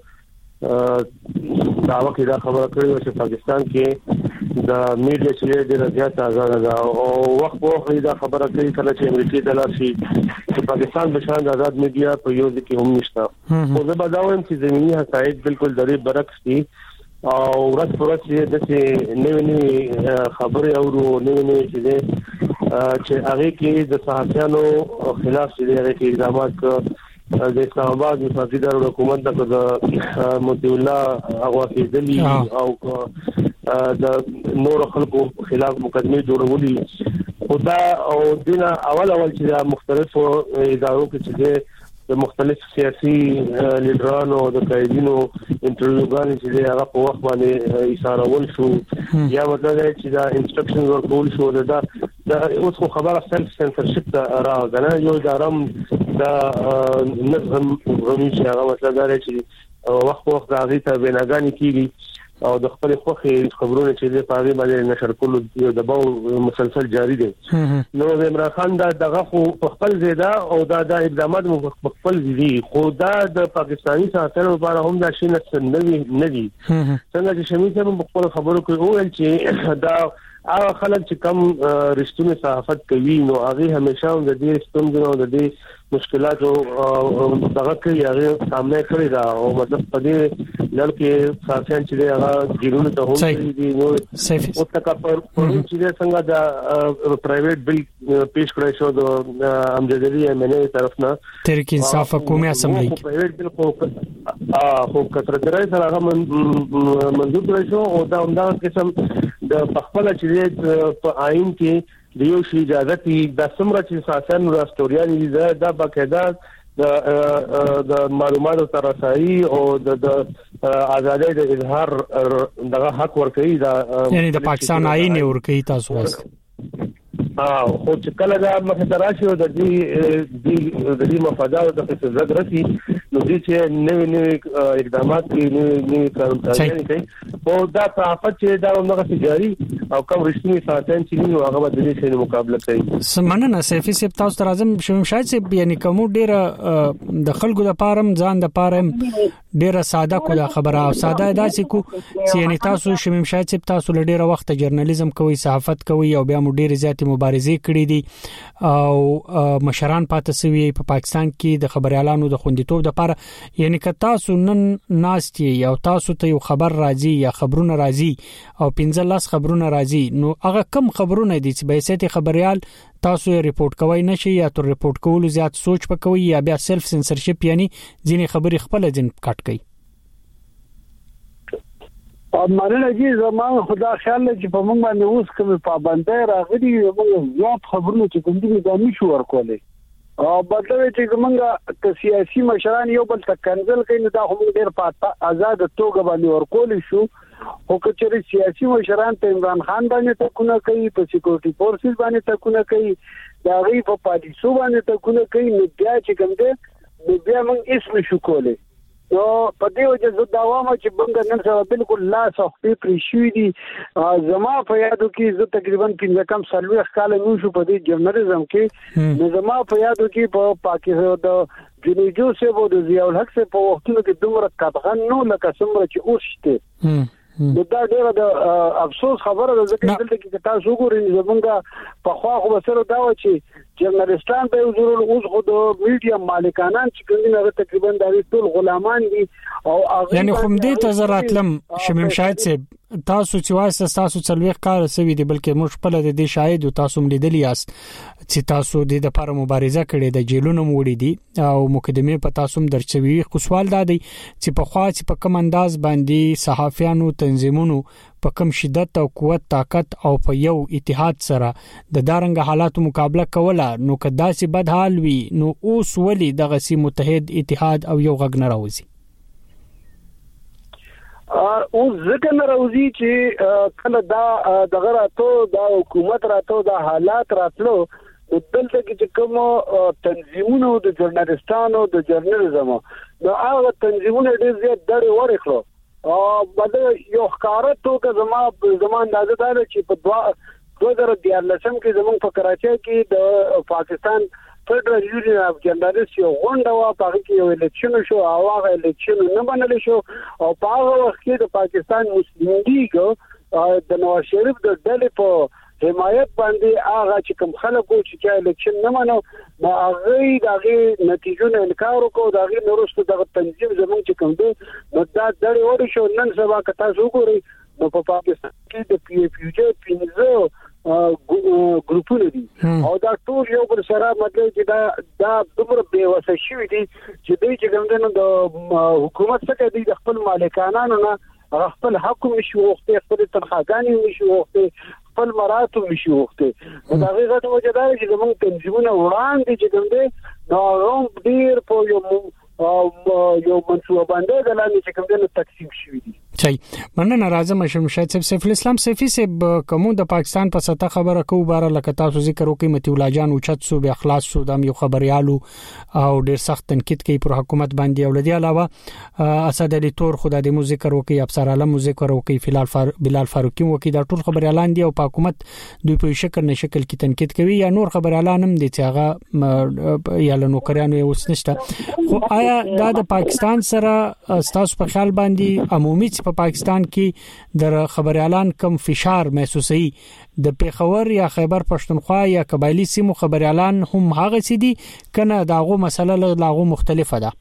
داوا کې دا خبره کړې چې پاکستان کې د میډیا چې ډیره زیات آزاد ده او وخت په وخت دا خبره کوي کله چې امریکای د لاسي چې پاکستان بشان آزاد میډیا په یو ځکه هم نشته خو زه به دا وایم چې زمینی حقایق بالکل د دې برعکس دي او ورځ پر ورځ د نوې خبرې او نوې چې هغه کې د صحافیانو خلاف چې هغه کې اقدامات د اسلام آباد مسافر دار حکومت د مدي الله اغوافیدلی او د نور خلکو خلاف مقدمه جوړولې خدا او دینه اول چې مختلفو ادارو کې چې د مختلف سیاسي لیډرانو او د قائدینو انټرویوګان چې هغه په وخت باندې اشارول شو یا مطلب چې دا انسټرکشن ورکول شو دا اوس خو خبره سلف سنسرشپ ته راغله یو دارم دا نظم غوښتي چې هغه مطلب دا چې وخت په وخت راځي ته بناګانی کیږي او د خپل خوخي خبرونه چې د پاره باندې نشر کول یو دباو مسلسل جاری دي نو عمران خان دا دغه خو خپل زیاده او دا اقدامات خپل دي خو دا د پاکستانی ساتلو لپاره هم دا شي نه دي څنګه چې شمیته په خپل خبرو کې وویل چې دا هغه خلک چې کم رښتونی صحافت کوي نو هغه همیشه د دې ستونزو او د دې مشکلاتو دغه کوي هغه سامنے کړی دا او مطلب په دې لړ کې صحافیان چې هغه ګیرونه ته هم دي نو او تک پر چې څنګه دا پرایویټ بل پیش کړی شو د امجدري امنه طرف نه تحریک انصاف حکومت اسمبلی پرایویټ بل خو کتر درای سره هغه منظور کړی شو او دا همدا قسم د خپل چې په آئین کې د یو شی اجازه دي د سمره چې ساسن راستوریان دي دا باقاعده د معلوماتو ترسایي او د ازادۍ د اظهار دغه حق ورکړي دا یعنی د پاکستان آئین ورکړي تاسو واسه خو چې کله دا مخدرات او د دې مفادات د فساد رسي نو دې چې نوې اقدامات کوي نوې قانون کوي او دا صحافت چې دا موږ تجاري او کوم رښتینی ساتن چې نو هغه د دې سره مقابله کوي سمنه سیفي سپ تاسو تر اعظم شوم شاید سپ یعنی کوم ډیره د خلکو د پارم ځان د پارم ډیره ساده کو دا خبره او ساده داسې کو چې یعنی تاسو شوم شاید سپ تاسو له ډیره وخت جرنالیزم کوي صحافت کوي او بیا مو ډیره زیاتې مبارزې کړې دي او مشران پاتې سوي په پاکستان کې د خبريالانو د خوندیتوب لپاره یعنی که تاسو نن ناستي او تاسو ته یو خبر راځي یا خبرونه راځي او 15 خبرونه راځي نو هغه کم خبرونه دي چې به سیته خبريال تاسو یې ریپورت کوي نشي یا تر ریپورت کولو زیات سوچ پکوي یا بیا سلف سنسرشپ یعنی ځینې خبري خپل ځین کټ کوي مننه جی زموږ خدا خیال چې په موږ باندې اوس کوم پابندۍ راغلي موږ زیات خبرونه چې کوم دي دا نشو ورکولې او بدل چې موږ د سیاسي مشران یو بل ته کنځل کوي دا هم ډېر پاته آزاد توګه باندې ورکول شو خو کچري سیاسي مشران ته عمران خان باندې ټکونه کوي په سکیورټي فورسز باندې ټکونه کوي دا غي په پالیسو باندې ټکونه کوي نو بیا چې کوم دې نو بیا موږ اسم شو کولای نو په دې وجه زه دا وایم چې موږ نن سبا بالکل لا صحفي پریشوي دي زما په یادو کې زه تقریبا 15 کم سالوي کال نو شو په دې جرنالیزم کې نو زما په یادو کې په پاکستان د جنوجو سه وو د ضیاء الحق سه په وختونو کې دومره کابغان نو لکه څومره چې اوس شته نو دا ډیره د افسوس خبره ده ځکه دلته کې تاسو وګورئ زمونږ په خوا خو سره دا و چې جرنالستان به ضرور اوس خو د میډیا مالکانان چې کوم نه تقریبا د ټول غلامان دي او یعنی خو دې ته زراتلم شمیم شاهد صاحب تاسو چې واسه تاسو څلويخ کار سوي دي بلکې موږ په لده دي شاهد او تاسو ملیدلی یاست چې تاسو د لپاره مبارزه کړې د جیلونو موړي دي او مقدمه په تاسو درچوي خو سوال دا دی چې په خوا چې په کوم انداز باندې صحافیانو تنظیمونو په کم شدت او قوت طاقت او په یو اتحاد سره د دارنګ حالاتو مقابله کوله نو کدا سي بد حال وي نو اوس ولي دغه سي متحد اتحاد او یو غږ نه راوځي او ځکه نه راوځي چې کله دا دغه راتو دا حکومت راتو دا حالات راتلو دلته کې کوم تنظیمونو د ژورنالستانو د جرنالیزم دا هغه تنظیمونه ډېر زیات درې ورکړو او بده یو ښکاراتو که زما اندازه دا چې په 2014 کې زموږ په کراچۍ کې د پاکستان فدرال یونین اف جرنالیست یو غونډه وا په کې یو الیکشن شو او هغه الیکشن نه منل شو او په هغه وخت کې د پاکستان مسلم لیگ د نواز شریف د ډلې په حمایت باندې هغه چې کوم خلکو چې الیکشن نه منو دا هغه دغه نتیجو نه انکار وکړو دغه نورستو دغه تنظیم زموږ چې کوم دی نو دا ډېر وړي شو نن سبا که تاسو وګورئ نو په پاکستان کې د پی ایف یو جې 15 ګروپونه دي او دا ټول یو بل سره مطلب چې دا دومره بے وسه شوی دي چې دوی چې کوم دی د حکومت څخه د خپل مالکانانو نه خپل حق نشي وخته خپل تنخواګانی نشي وخته خپل مراتب نشي وخته دا غیرت وجه دا چې زموږ تنظیمونه وړاندې چې کوم دی نو هم ډیر په یو منصوبه باندې د لاندې چې کوم دی تقسیم شوی دي چي مننه راځم شمشاد صاحب سیف الاسلام سیفی صاحب کوم د پاکستان په سطح خبره کو بار لکه تاسو ذکر وکي متي الله جان اوچت سو به اخلاص سو د یو خبريالو او ډیر سخت تنقید کوي پر حکومت باندې ولدي علاوه اسد علي تور خدای دې مو ذکر وکي ابصار عالم مو ذکر وکي بلال فاروقي وکي دا ټول خبريالان دي او په حکومت دوی په شکل کې تنقید کوي یا نور خبريالان هم دي چې هغه یا له نوکرانو اوس نشته خو آیا دا د پاکستان سره تاسو په خیال باندې عمومي په پاکستان کې د خبريالان کم فشار محسوسي د پیښور یا خیبر پښتونخوا یا قبایلی سیمو خبريالان هم هغه سي دي کنه داغه مسله لاغه مختلفه ده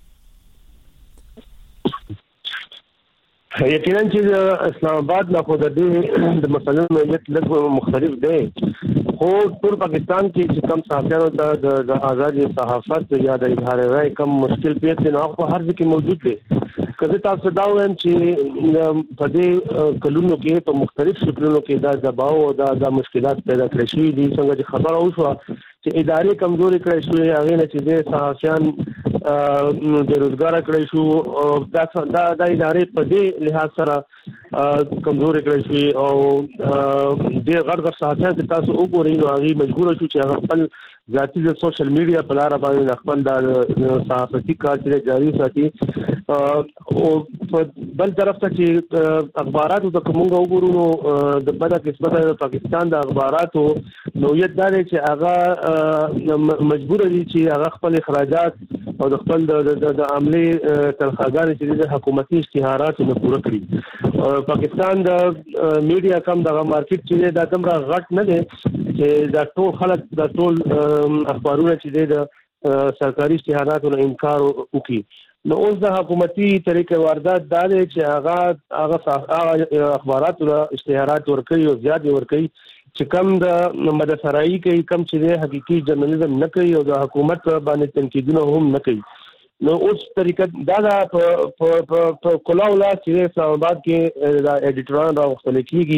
یقینا چې اسلام آباد نه خو د دې مسلو نوعیت لږ مختلف دی خو ټول پاکستان کې چې کم صحافیانو د آزادي صحافت یا د اظهار رائے کم مشکل پیښ دي نو په هر ځای کې موجود دي کله تاسو دا وایم چې په دې کلونو کې په مختلف شکلونو کې دا دباو او دا مشکلات پیدا کړې شوې دي څنګه چې خبر اوسه چې ادارې کمزوري کړې شوې هغه نه چې د صحافیان د روزګار کړې شو دا ادارې په دې لحاظ سره کمزوري کړې شوې او د غړغړ صحافیان چې تاسو وګورئ نو هغه مجبور شو چې هغه خپل ذاتي د سوشل میډیا په لار باندې خپل د صحافتي کار چې جاری ساتي او بل طرف ته چې اخباراتو د کومه وګورو د بده قسمت د پاکستان د اخباراتو نوعیت دا دی چې هغه مجبور دي چې هغه خپل اخراجات او د خپل د عملي تنخواګانې چې د حکومتي اشتهارات نه پوره کړي پاکستان د میډیا کم د مارکیټ چې دا کوم غټ نه دی چې دا ټول خلک د ټول اخبارونه چې د سرکاري اشتهاراتو نه انکار وکړي نو اوس د حکومتي طریقې واردات دا دی چې هغه اخبارات او اشتهارات ورکړي او زیات ورکړي چې کم د مدرسرایي کوي کم چې حقيقي جرنالیزم نه کوي او د حکومت باندې تنقیدونه هم نه کوي نو اوس طریقه دا په کلاولا چې اسلام آباد کې د ایډیټورانو راوستل کیږي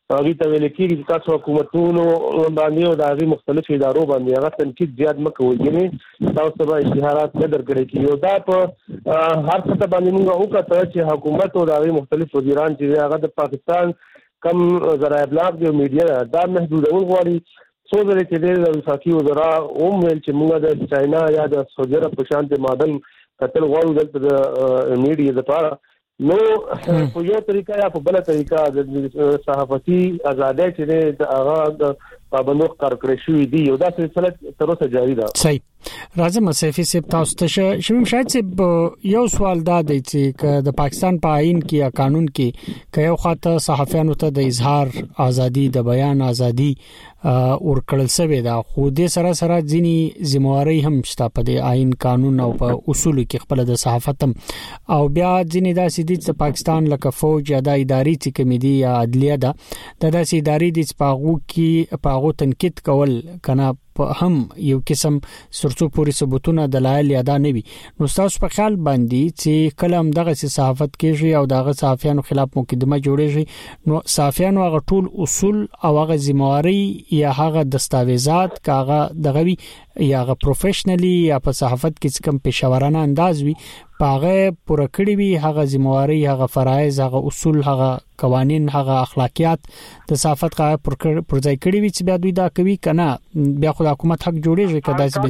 هغه ته ویل کېږي چې تاسو حکومتونو باندې او د هغه مختلفو ادارو باندې هغه تنقید زیات مکوئ ګنې تاسو به اشتهارات نه درکړي کیږي دا په هر څه باندې موږ وکړو چې حکومت او د هغه مختلف وزیران چې هغه د پاکستان کم ذرایع ابلاغ او میډیا دا محدودول غواړي څو ځله چې د وفاقي وزرا ویل چې موږ د چاینا یا د سعودي عرب په شان د ماډل کتل غواړو دلته د میډیا لپاره نو په یو طریقه یا په بل طریقه د صحافتي ازادۍ چې د هغه د پابندو کار کړی شوې دي او دا سلسله تر اوسه جاری ده. صحیح راځم سیفي سیب تاسو ته شمیم شاید چې یو سوال دا دی چې د پاکستان په آئین کې یا قانون کې کيو خاطر صحافیانو ته د اظهار ازادي د بیان ازادي ورکړل شوی دا خو دې سره سره ځینی ذمہواری هم شته په د آئین قانون او په اصول کې خپل د صحافت او بیا ځینی دا سیدي چې پاکستان لکه فوج یا د اداري چې کمیدي یا عدلیه ده د داسې اداري د پاغو کې پاغو تنقید کول کنه هم یو قسم سرچو پوری ثبوتونه دلایل یاده نه وي نو تاسو په خیال باندې چې کلم دغه صحافت کېږي او دغه صحافیانو خلاف مقدمه جوړیږي نو صحافیانو هغه ټول اصول او هغه ذمہواری یا هغه دستاویزات کاغه دغه وی یا هغه پروفیشنلی یا په صحافت کې کوم پېښورانه انداز وي پاغه پوره کړی وي هغه ذمہواری هغه فرایض هغه اصول هغه قوانين هغه اخلاقیات د صحافت کا پر ځای کړی وي چې بیا دوی دا کوي کنه بیا خو د حکومت حق جوړیږي کدا چې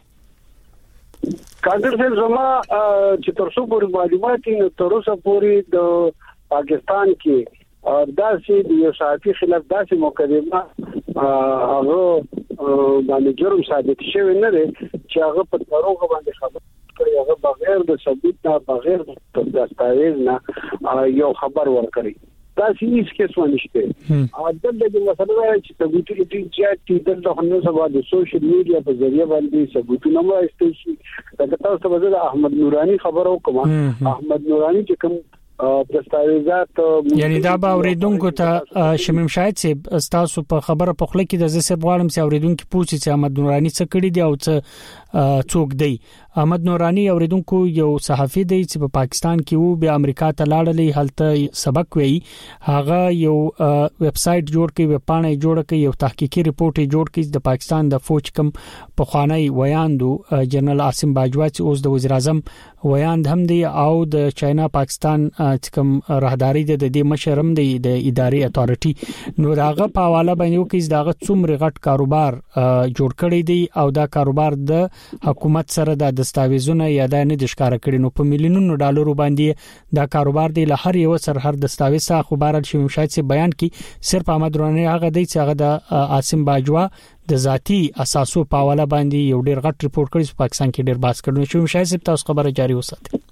به کاندر صاحب زما چې تر څو پورې معلومات تر اوسه پورې د پاکستان کې داسې د یو صحافي خلاف داسې مقدمه هغه باندې جرم ثابت شوی نه دی چې هغه په دروغ باندې خبر کړی هغه بغیر د ثبوت نه بغیر د دستاویز نه یو خبر ورکړي تاسو هیڅ کیسه نشته دلته مسله دا چې ثبوت کې چې دلته نو سبا د سوشل میډیا په ذریعہ باندې ثبوتونه مو استوي دا تاسو به د احمد نورانی خبرو کوم احمد نورانی چې کوم دستاویزات یعنی دا به اوریدونکو ته شمیم شاید چې تاسو په خبره په خله کې د زسب غواړم چې اوریدونکو پوښتنه چې احمد نورانی څه کړی دی او څه څوک دی احمد نورانی اوریدونکو یو صحافي دی چې په پاکستان کې وو بیا امریکا ته لاړلی هلته سبق وی هغه یو ویب سټ جوړ کړي ویب پاڼه جوړ کړي یو تحقیقي ریپورت جوړ کړي د پاکستان د فوج کم په خوانی ویاندو جنرال عاصم باجوا چې اوس د وزیر اعظم ویاند هم دی او د چاینا پاکستان چې کوم راهداري د دې مشرم دی د اداري اتارټي نو داغه په حواله باندې کې داغه څومره غټ کاروبار جوړ کړی دی او دا کاروبار د حکومت سره د دستاویزونه یا د نه د ښکار کړي نو په ملیونونو ډالرو باندې دا کاروبار دی له هر یو سره هر دستاویز خو بهر شي شاید چې بیان کې صرف احمد رونی هغه دی چې هغه د عاصم باجوا د ذاتی اساسو په حواله باندې یو ډیر غټ ریپورت کړی په پاکستان کې ډیر باس کړو چې شاید تاسو خبره جاری وساتئ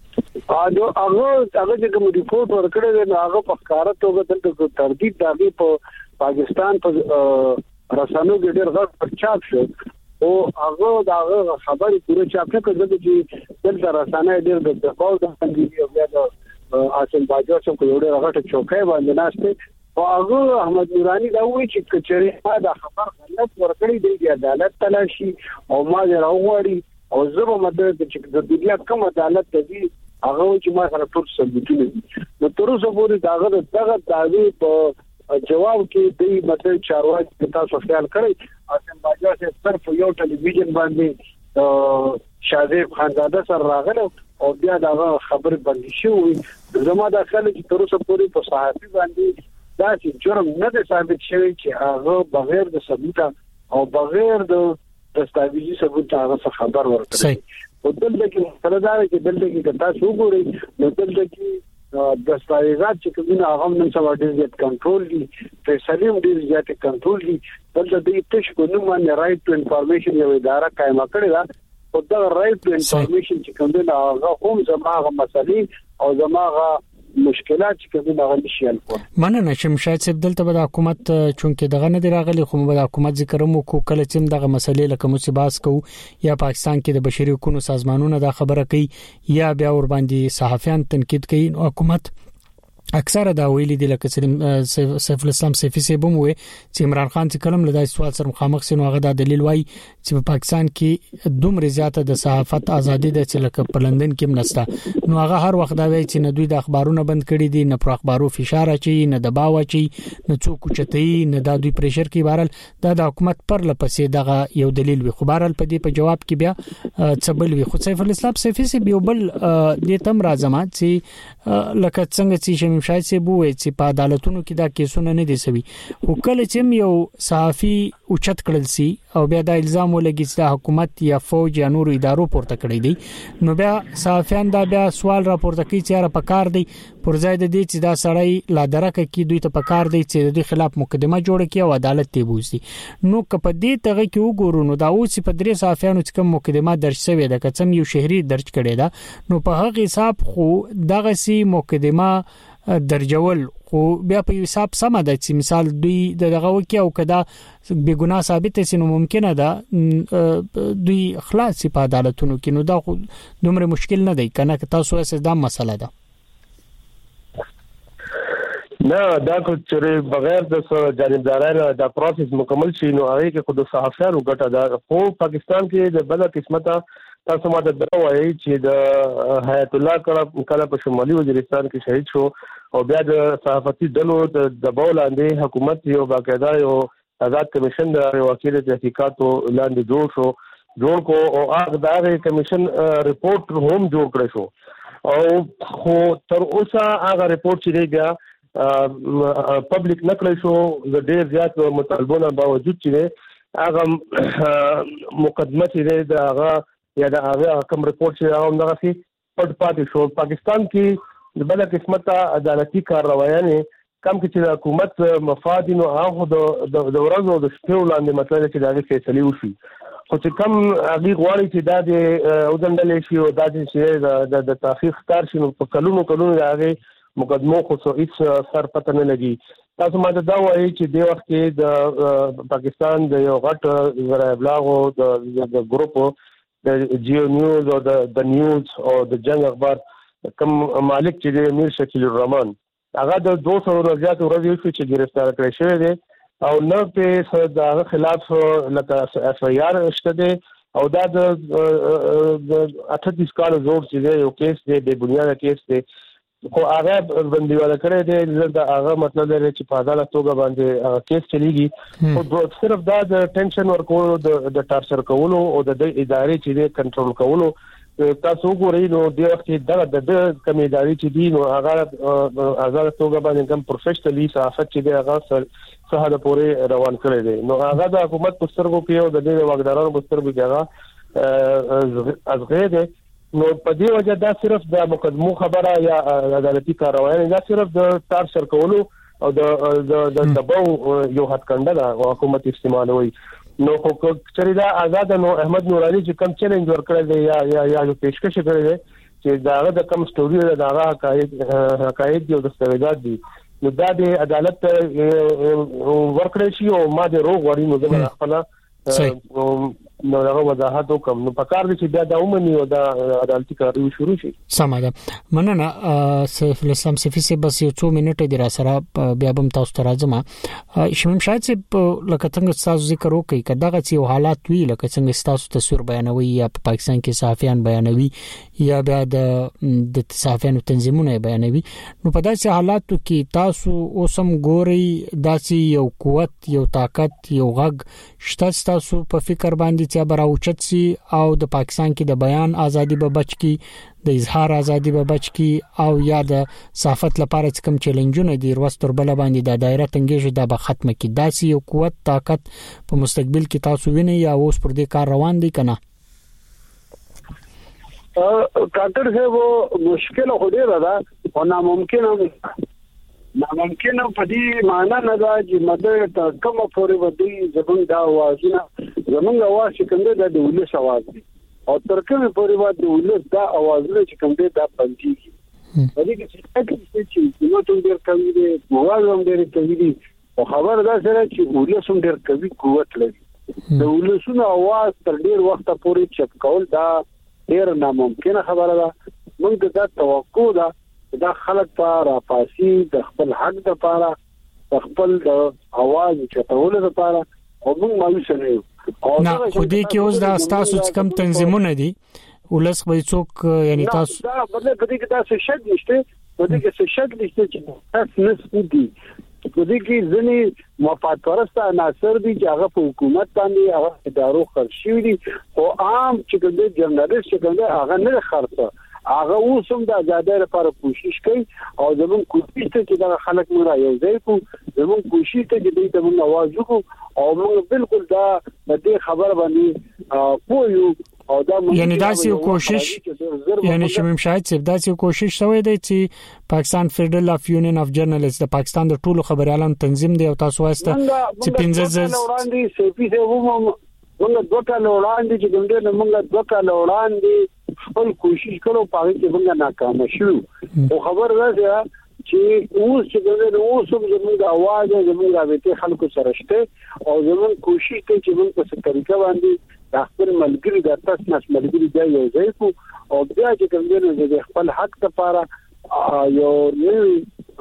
هغه چې کوم ریپورت ورکړی دی هغه په ښکارا توګه دلته تردید دغه په پاکستان په رسانو کې ډیر غټ چاپ شو او هغه دا خبرې پوره چاپ نه کړل چې دلته رسانه ډیر د تفاوض باندې او بیا د عاصم باجوا څخه یو ډیر غټ چوکۍ باندې ناشته او هغه احمد نورانی دا وایي چې کچېره دا خبر غلط ورکړی دی عدالت تلاشي او ما راوړي او زه به مدد چې د دنیا کوم عدالت دی هغه چې ما سره ټول ثبوتونه نو تر اوسه پورې دغه دعوی په جواب کې دی مطلب چارواکي تاسو خیال کړئ عاصم باجوا چې صرف یو ټلویزیون باندې شاذیب خانزاده سره راغله او بیا دا خبر باندې شو زما د خلک تر اوسه پورې په صحافي باندې دا چې جرم نه دی ثابت شوی چې هغه بغیر د ثبوت او بغیر د دستاویزي ثبوت هغه خبر ورکړي او دلته کې مسله دا چې دلته کې تاسو وګورئ نو دلته کې دستاویزات چې کومه هغه نن سبا ډیر زیات کنټرول دي فیصله ډیر زیات کنټرول دي دلته د تاسو کو نو باندې رائټ ټو انفارمیشن یو اداره قائم کړی دا او دا رائټ ټو انفارمیشن چې کومه هغه هم زماغه مسلې او زماغه مشکلات چې کومه هغه نشي حل کول مننه شم شاید چې دلته به د حکومت چونکه دغه نه دی راغلی خو به د حکومت ذکر مو کو کله چې دغه مسلې لکه مصیبات کو یا پاکستان کې د بشري حقوقو سازمانونو دا خبره کوي یا بیا ور باندې صحافیان تنقید کوي حکومت اکثره دا ویلي دي لکه سیف الاسلام سیفي سیبم وي چې عمران خان چې کلم لدای سوال سره مخامخ سينو هغه د دلیل وای چې په پاکستان کې دومره زیاته د صحافت ازادي ده چې لکه په لندن کې منسته نو هغه هر وخت دا وایي چې نه دوی د اخبارونه بند کړي دي، نه پر اخبارو فشار اچي، نه دباو اچي، نه څوک چتي، نه دا دوی پریشر کوي. بهرال دا د حکومت پر لپسې دغه یو دلیل وي. خو بهرال په دې په جواب کې بیا څبل وي. خو سیف الاسلام سیفي سي بیوبل د تم راځم چې لکه څنګه چې شمیم شاهد سي بوې چې په عدالتونو کې دا کیسونه نه دي سوي. خو کله چې یو صحافي اوچت کړل سي او بیا دا الزام ولګي چې د حکومت یا فوج یا نور ادارو پورته کړی دي، نو بیا صحافیان دا بیا سوال راپورته کوي چې را پکار دی پر ځای د دې چې دا سړی لا درکه کې دوی ته پکار دی چې د دې خلاف مقدمه جوړه کړي او عدالت ته بوزي. نو کله دې ته کې وګورو نو دا اوس په درې صحافیانو چې کوم مقدمه درج شوی ده کڅم یو شهري درج کړي ده، نو په هغه حساب خو دغه سي مقدمه درجول خو بیا په حساب سم ده چې مثال دوی دغه وکي او کدا بے ګناه ثابت شي نو ممکنه ده دوی خلاص په عدالتونو کې. نو دا خو دومره مشکل نه دی کنه که تاسو اساس دا مسله ده. نه دا کو چې بغیر د جانبدارانه دا پروسس مکمل شي نو هغه کې خود صحافیانو ګټه ده. خو پاکستان کې د بل قسمته تاسو ماته دا وایي چې د حیات الله کله په شمالي وزیرستان کې شهید شو او بیا د صحافتي دلو د دباو لاندې حکومت یو باقاعده یو آزاد کمیشن د وکیل تحقیقاتو لاندې جوړ کو او هغه د کمیشن ریپورت هم جوړ کړی شو او خو تر اوسه هغه ریپورت چې بیا پبلک نکړی شو د ډیر زیات مطالبونو باوجود چې هغه مقدمه چې د هغه یا د هغه کوم ریپورت چې هغه دغه سي پټ پاتې شو. پاکستان کې د بل قسمته عدالتي کاروایانه کم کې چې حکومت مفاد نو هغه د ورځو د شپې وړاندې مطلب چې دغه فیصله وشي. خو چې کم هغه غواړي چې د اوځندل شي او د د تحقیق کار شي نو په کلونو هغه مقدمو خو هیڅ سر پته نه لګي. تاسو ماته دا وایي چې د وخت کې د پاکستان د یو غټ ذرایع ابلاغ او د ګروپ د جیو نیوز او د نیوز او د جنگ اخبار کوم مالک چې د امیر شکیل الرحمن هغه د 200 ورځې ورځې چې گرفتار کړی شوی دی او نه په دغه خلاف لکه اف ای آر شته دی او دا د 38 کال زور چې یو کیس دی د بنیاد کیس دی خو هغه بندیواله کړی دی دا هغه مطلب دی چې په عدالت توګه باندې کیس چلیږي او صرف دا د ټینشن ورکولو د ټارچر کولو او د ادارې چې د کنټرول کولو تاسو ګورئ نو د وخت د کمی ادارې چې دی نو هغه عدالت توګه باندې کوم پروفیشنلی صحافت چې دی هغه صحه پورې روان کړی دی نو هغه د حکومت په سترګو کې او د دې واګدارانو په سترګو کې هغه ازغه دی. نو په دې وجه دا صرف د مقدمو خبره یا عدالتي کاروایي دا صرف د ټارچر کولو او د دباو یو حد کنده ده حکومت استعمالوي. نو خو چې دا آزاد نو احمد نورانی چې کم چیلنج ورکړل دی یا یو پیشکش کړی دی چې داغه د کم سټوري داغه حقایق یو دستاویزات دي نو دا د عدالت ورکړی شي او ما د روغ وړي نو د خپل نو هغه وضاحت وکم نو پکار دي چې دا ومني او دا عدالتي کارونه شروع شي. سمه ده مننه سیف الاسلام سیفي سي بس یو 2 منټه د را سره بیا بم تاسو ته راځم. شمیم شاهد سي لکه څنګه تاسو ذکر وکړي کداغه چې حالات وی لکه څنګه تاسو تصویر بیانوي یا په پاکستان کې صحافیان بیانوي یا بیا د صحافیانو تنظیمونه بیانوي نو په داسې حالاتو کې تاسو اوسم ګوري داسې یو قوت یو طاقت یو غږ شته تاسو په فکر باندې چې براوچت سي او د پاکستان کې د بیان ازادي به بچ کی د اظهار ازادي به بچ کی او یا د صحافت لپاره کوم چیلنجونه دي ورستر بل باندې د دایره تنګیږي دا به ختمه کی داسې یو قوت طاقت په مستقبل کې تاسو ویني یا اوس پر دې کار روان دي کنه؟ کاټر ہے وہ مشکل خو ډیره ده او ناممکن ناممکن په دې معنی نه دا چې مدد ته کومه پورې ودی زمونږ دا आवाजونه زمونږ आवाज چې کوم دی د ولس आवाज دی او تر کومه پورې ودی ولس دا आवाजونه چې کوم دی دا بنديږي په دې کې چې نو ټول ډیر کوي دی موږ هم ډیر کوي دی او خبر دا سره چې ولس هم ډیر کوي قوت لري د ولسونو आवाज تر ډیر وخت پورې چپ کول دا ډیر ناممکن خبره ده. موږ دا توقع ده دا خلک په راپاسي د خپل حق د پاره د خپل د आवाज چتول د پاره او موږ مایوس نه یو. نه خو دې کې اوس دا تاسو کم تنظیمونه دي ولس به څوک یعنی تاسو دا بدل کدي کې تاسو شک نشته کدي کې شک نشته چې تاسو نس دي کدي کې ځنی مفاد پرسته عناصر دي چې هغه په حکومت باندې هغه ادارو خرشي دي او عام چې کوم جرنالست چې کوم هغه نه خرڅه هغه اوسم د آزادۍ لپاره کوشش کوي او زمون کوشش ته چې دا خلک مونږ یو ځای کو زمون کوشش ته چې دوی ته مونږ आवाज وکړو او موږ بالکل دا د دې خبر باندې پویو او دا یعنی داسې کوشش یعنی شمیم شاهد صاحب داسې کوشش شوی دی چې پاکستان فیډرل اف یونین اف جرنالست د پاکستان د ټولو خبريالانو تنظیم دی او تاسو واسطه چې 15 وړاندې سیفي ته ومو موږ دوه کال وړاندې چې کوم موږ دوه کال وړاندې خپل کوشش کړو پاره چې موږ ناکام شو او خبر راځي چې اوس چې اوس زموږ د आवाज زموږ راوته خلکو سره شته او زموږ کوشش ته چې موږ په طریقه باندې د خپل ملګری د تاسو نس ملګری دی یو ځای کو او بیا چې کوم د خپل حق لپاره یو نوی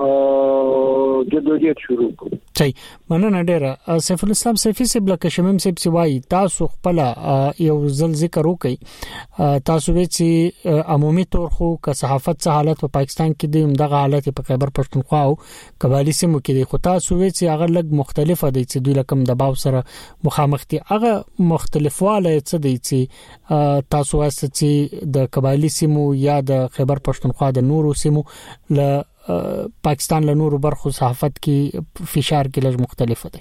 جدوجہد شروع کو صحیح مننه ډیره سیف الاسلام سیفی سیب لکه شمیم سیب سوای تاسو خپل یو ځل ذکر وکي تاسو به چې عمومي تور خو که صحافت څه حالت په پاکستان کې دی دغه حالت په خیبر پښتونخوا او قبایلی سیمو کې دی خو تاسو به چې هغه لګ مختلفه دي چې دوی لکم دباو سره مخامخ دي هغه مختلفواله څه دي چې تاسو واسطه چې د قبایلی سیمو یا د خیبر پښتونخوا د نورو سیمو ل پاکستان له نورو برخو صحافت کې فشار کې لږ مختلف دي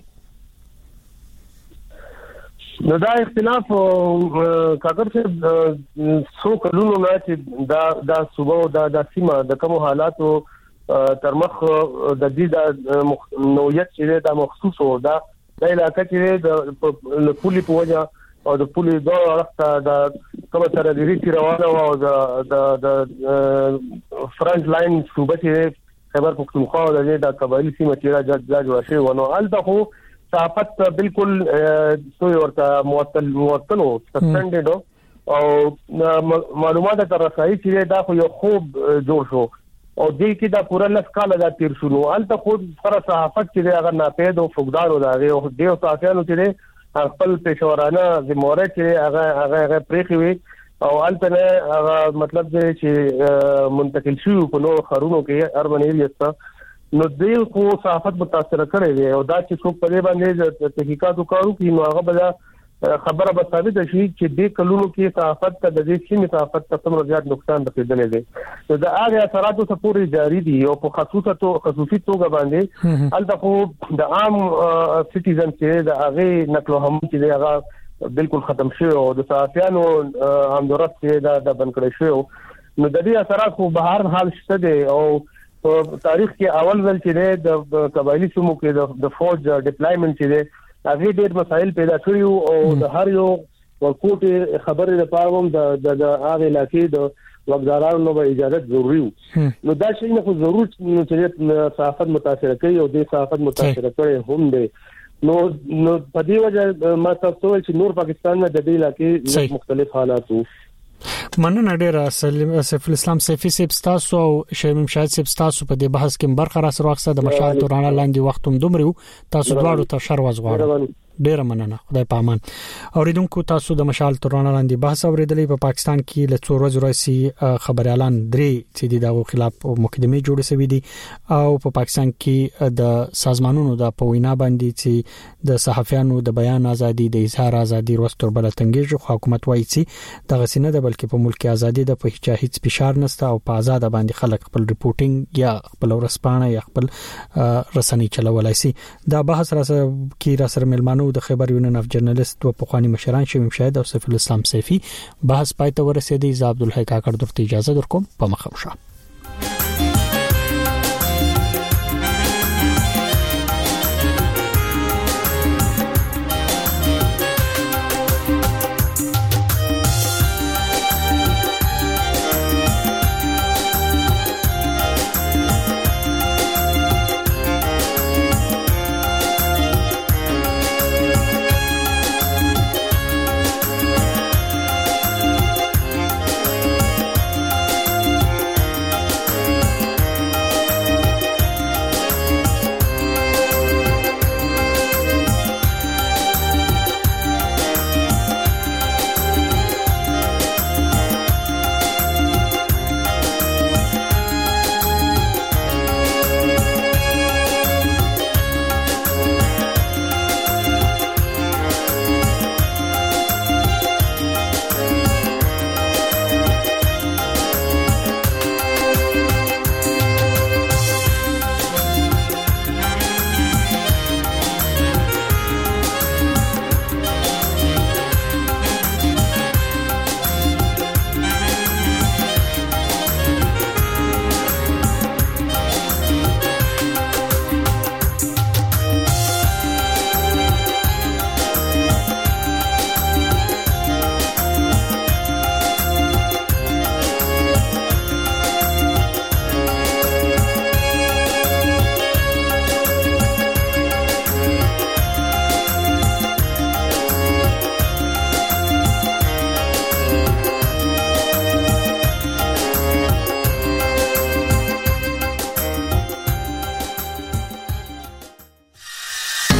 نو دا اختلاف کاغذ څو کلونو نه چې دا صوبه دا سیمه د کوم حالاتو ترمخ د دې د نوعیت چې دا مخصوص و دا علاقه چې د پولي په وجه او د پولي دوه وخت د کوم سره د ریټي روانه او د فرنٹ لاین صوبه چې خیبر پختونخوا او د قبایلی سیمه چې راځي ورشي ونه الته خو صحافت بالکل سوی ورته معطل سسپندډ او معلومات تر رسایي چې دا خو یو خوب جوړ شو او دې کې دا پورا لس کال دا تیر شو نو الته خو سره صحافت چې هغه ناپید او فقدار وداغه او دې صحافیانو چې خپل پېښورانه زموره چې هغه پریخي وي او البته هغه مطلب دی چې منتقل شو په نو خرونو کې اربن ایریاز نو دې خو صحافت متاثر کړي دي او دا چې څوک په دې باندې تحقیقات وکړو چې نو هغه بل خبره به ثابت شي چې دې کلونو کې صحافت ته د دې سیمې صحافت ته څومره زیات نقصان رسیدلی دی نو دا هغه اثرات څه پورې جاری دي او په خصوصي توګه باندې البته خو د عام سټیزن چې د هغه نقل هم چې هغه بالکل ختم شوی او د صحافیانو همدرست چې د بنکړې شوی نو د دې اثرات خو به هر حال شته دي او په تاریخ کې اول ځل چې د قبایلی سیمو کې د فوج ډیپلایمنټ چې هغه ډېر مسایل پیدا کړیو او د هر یو ورکوټ خبرې لپاره هم د هغه علاقې د وګړو نو اجازه ضروري نو دا شی نه خو ضرورت چې صحافت متاثر کوي او د صحافت متاثر کوي هم دی نو په دې وجه ما تاسو چې نور پاکستان نه د دې علاقې مختلف حالات وو مننه ډیره سیف الاسلام سیفی سیب تاسو او شمیم شاهد سیب تاسو په دې بحث کې برخه را سره وخت د مشال تورانه لاندې وختوم دومره تاسو دواړو ته شر وزغواړم ډیره مننه خدای پامان اوریدونکو تاسو د مشال تورانه لاندې بحث اوریدلې په پاکستان کې له څو ورځې راځي خبريالان درې چې دغه خلاف مقدمه جوړه شوې دي او په پاکستان کې د سازمانونو د پوینا باندې چې د صحافیانو د بیان ازادي د اظهار ازادي ورستور بل تنګیږي حکومت وایي چې دغه سینه د بلکې په ملک ازادي د په هیڅ فشار نشته او په آزاد باندې خلک خپل ریپورټینګ یا خپل ورسپانه یا خپل رسنۍ چلولای شي دا بحث را سره ملمانو د خیبر یونین اف جرنالست او پخوانی مشران شمیم شاهد او سیف الاسلام سیفی بحث پای ته ورسېدی ز عبدالحی کاکړ درته اجازه درکوم په مخه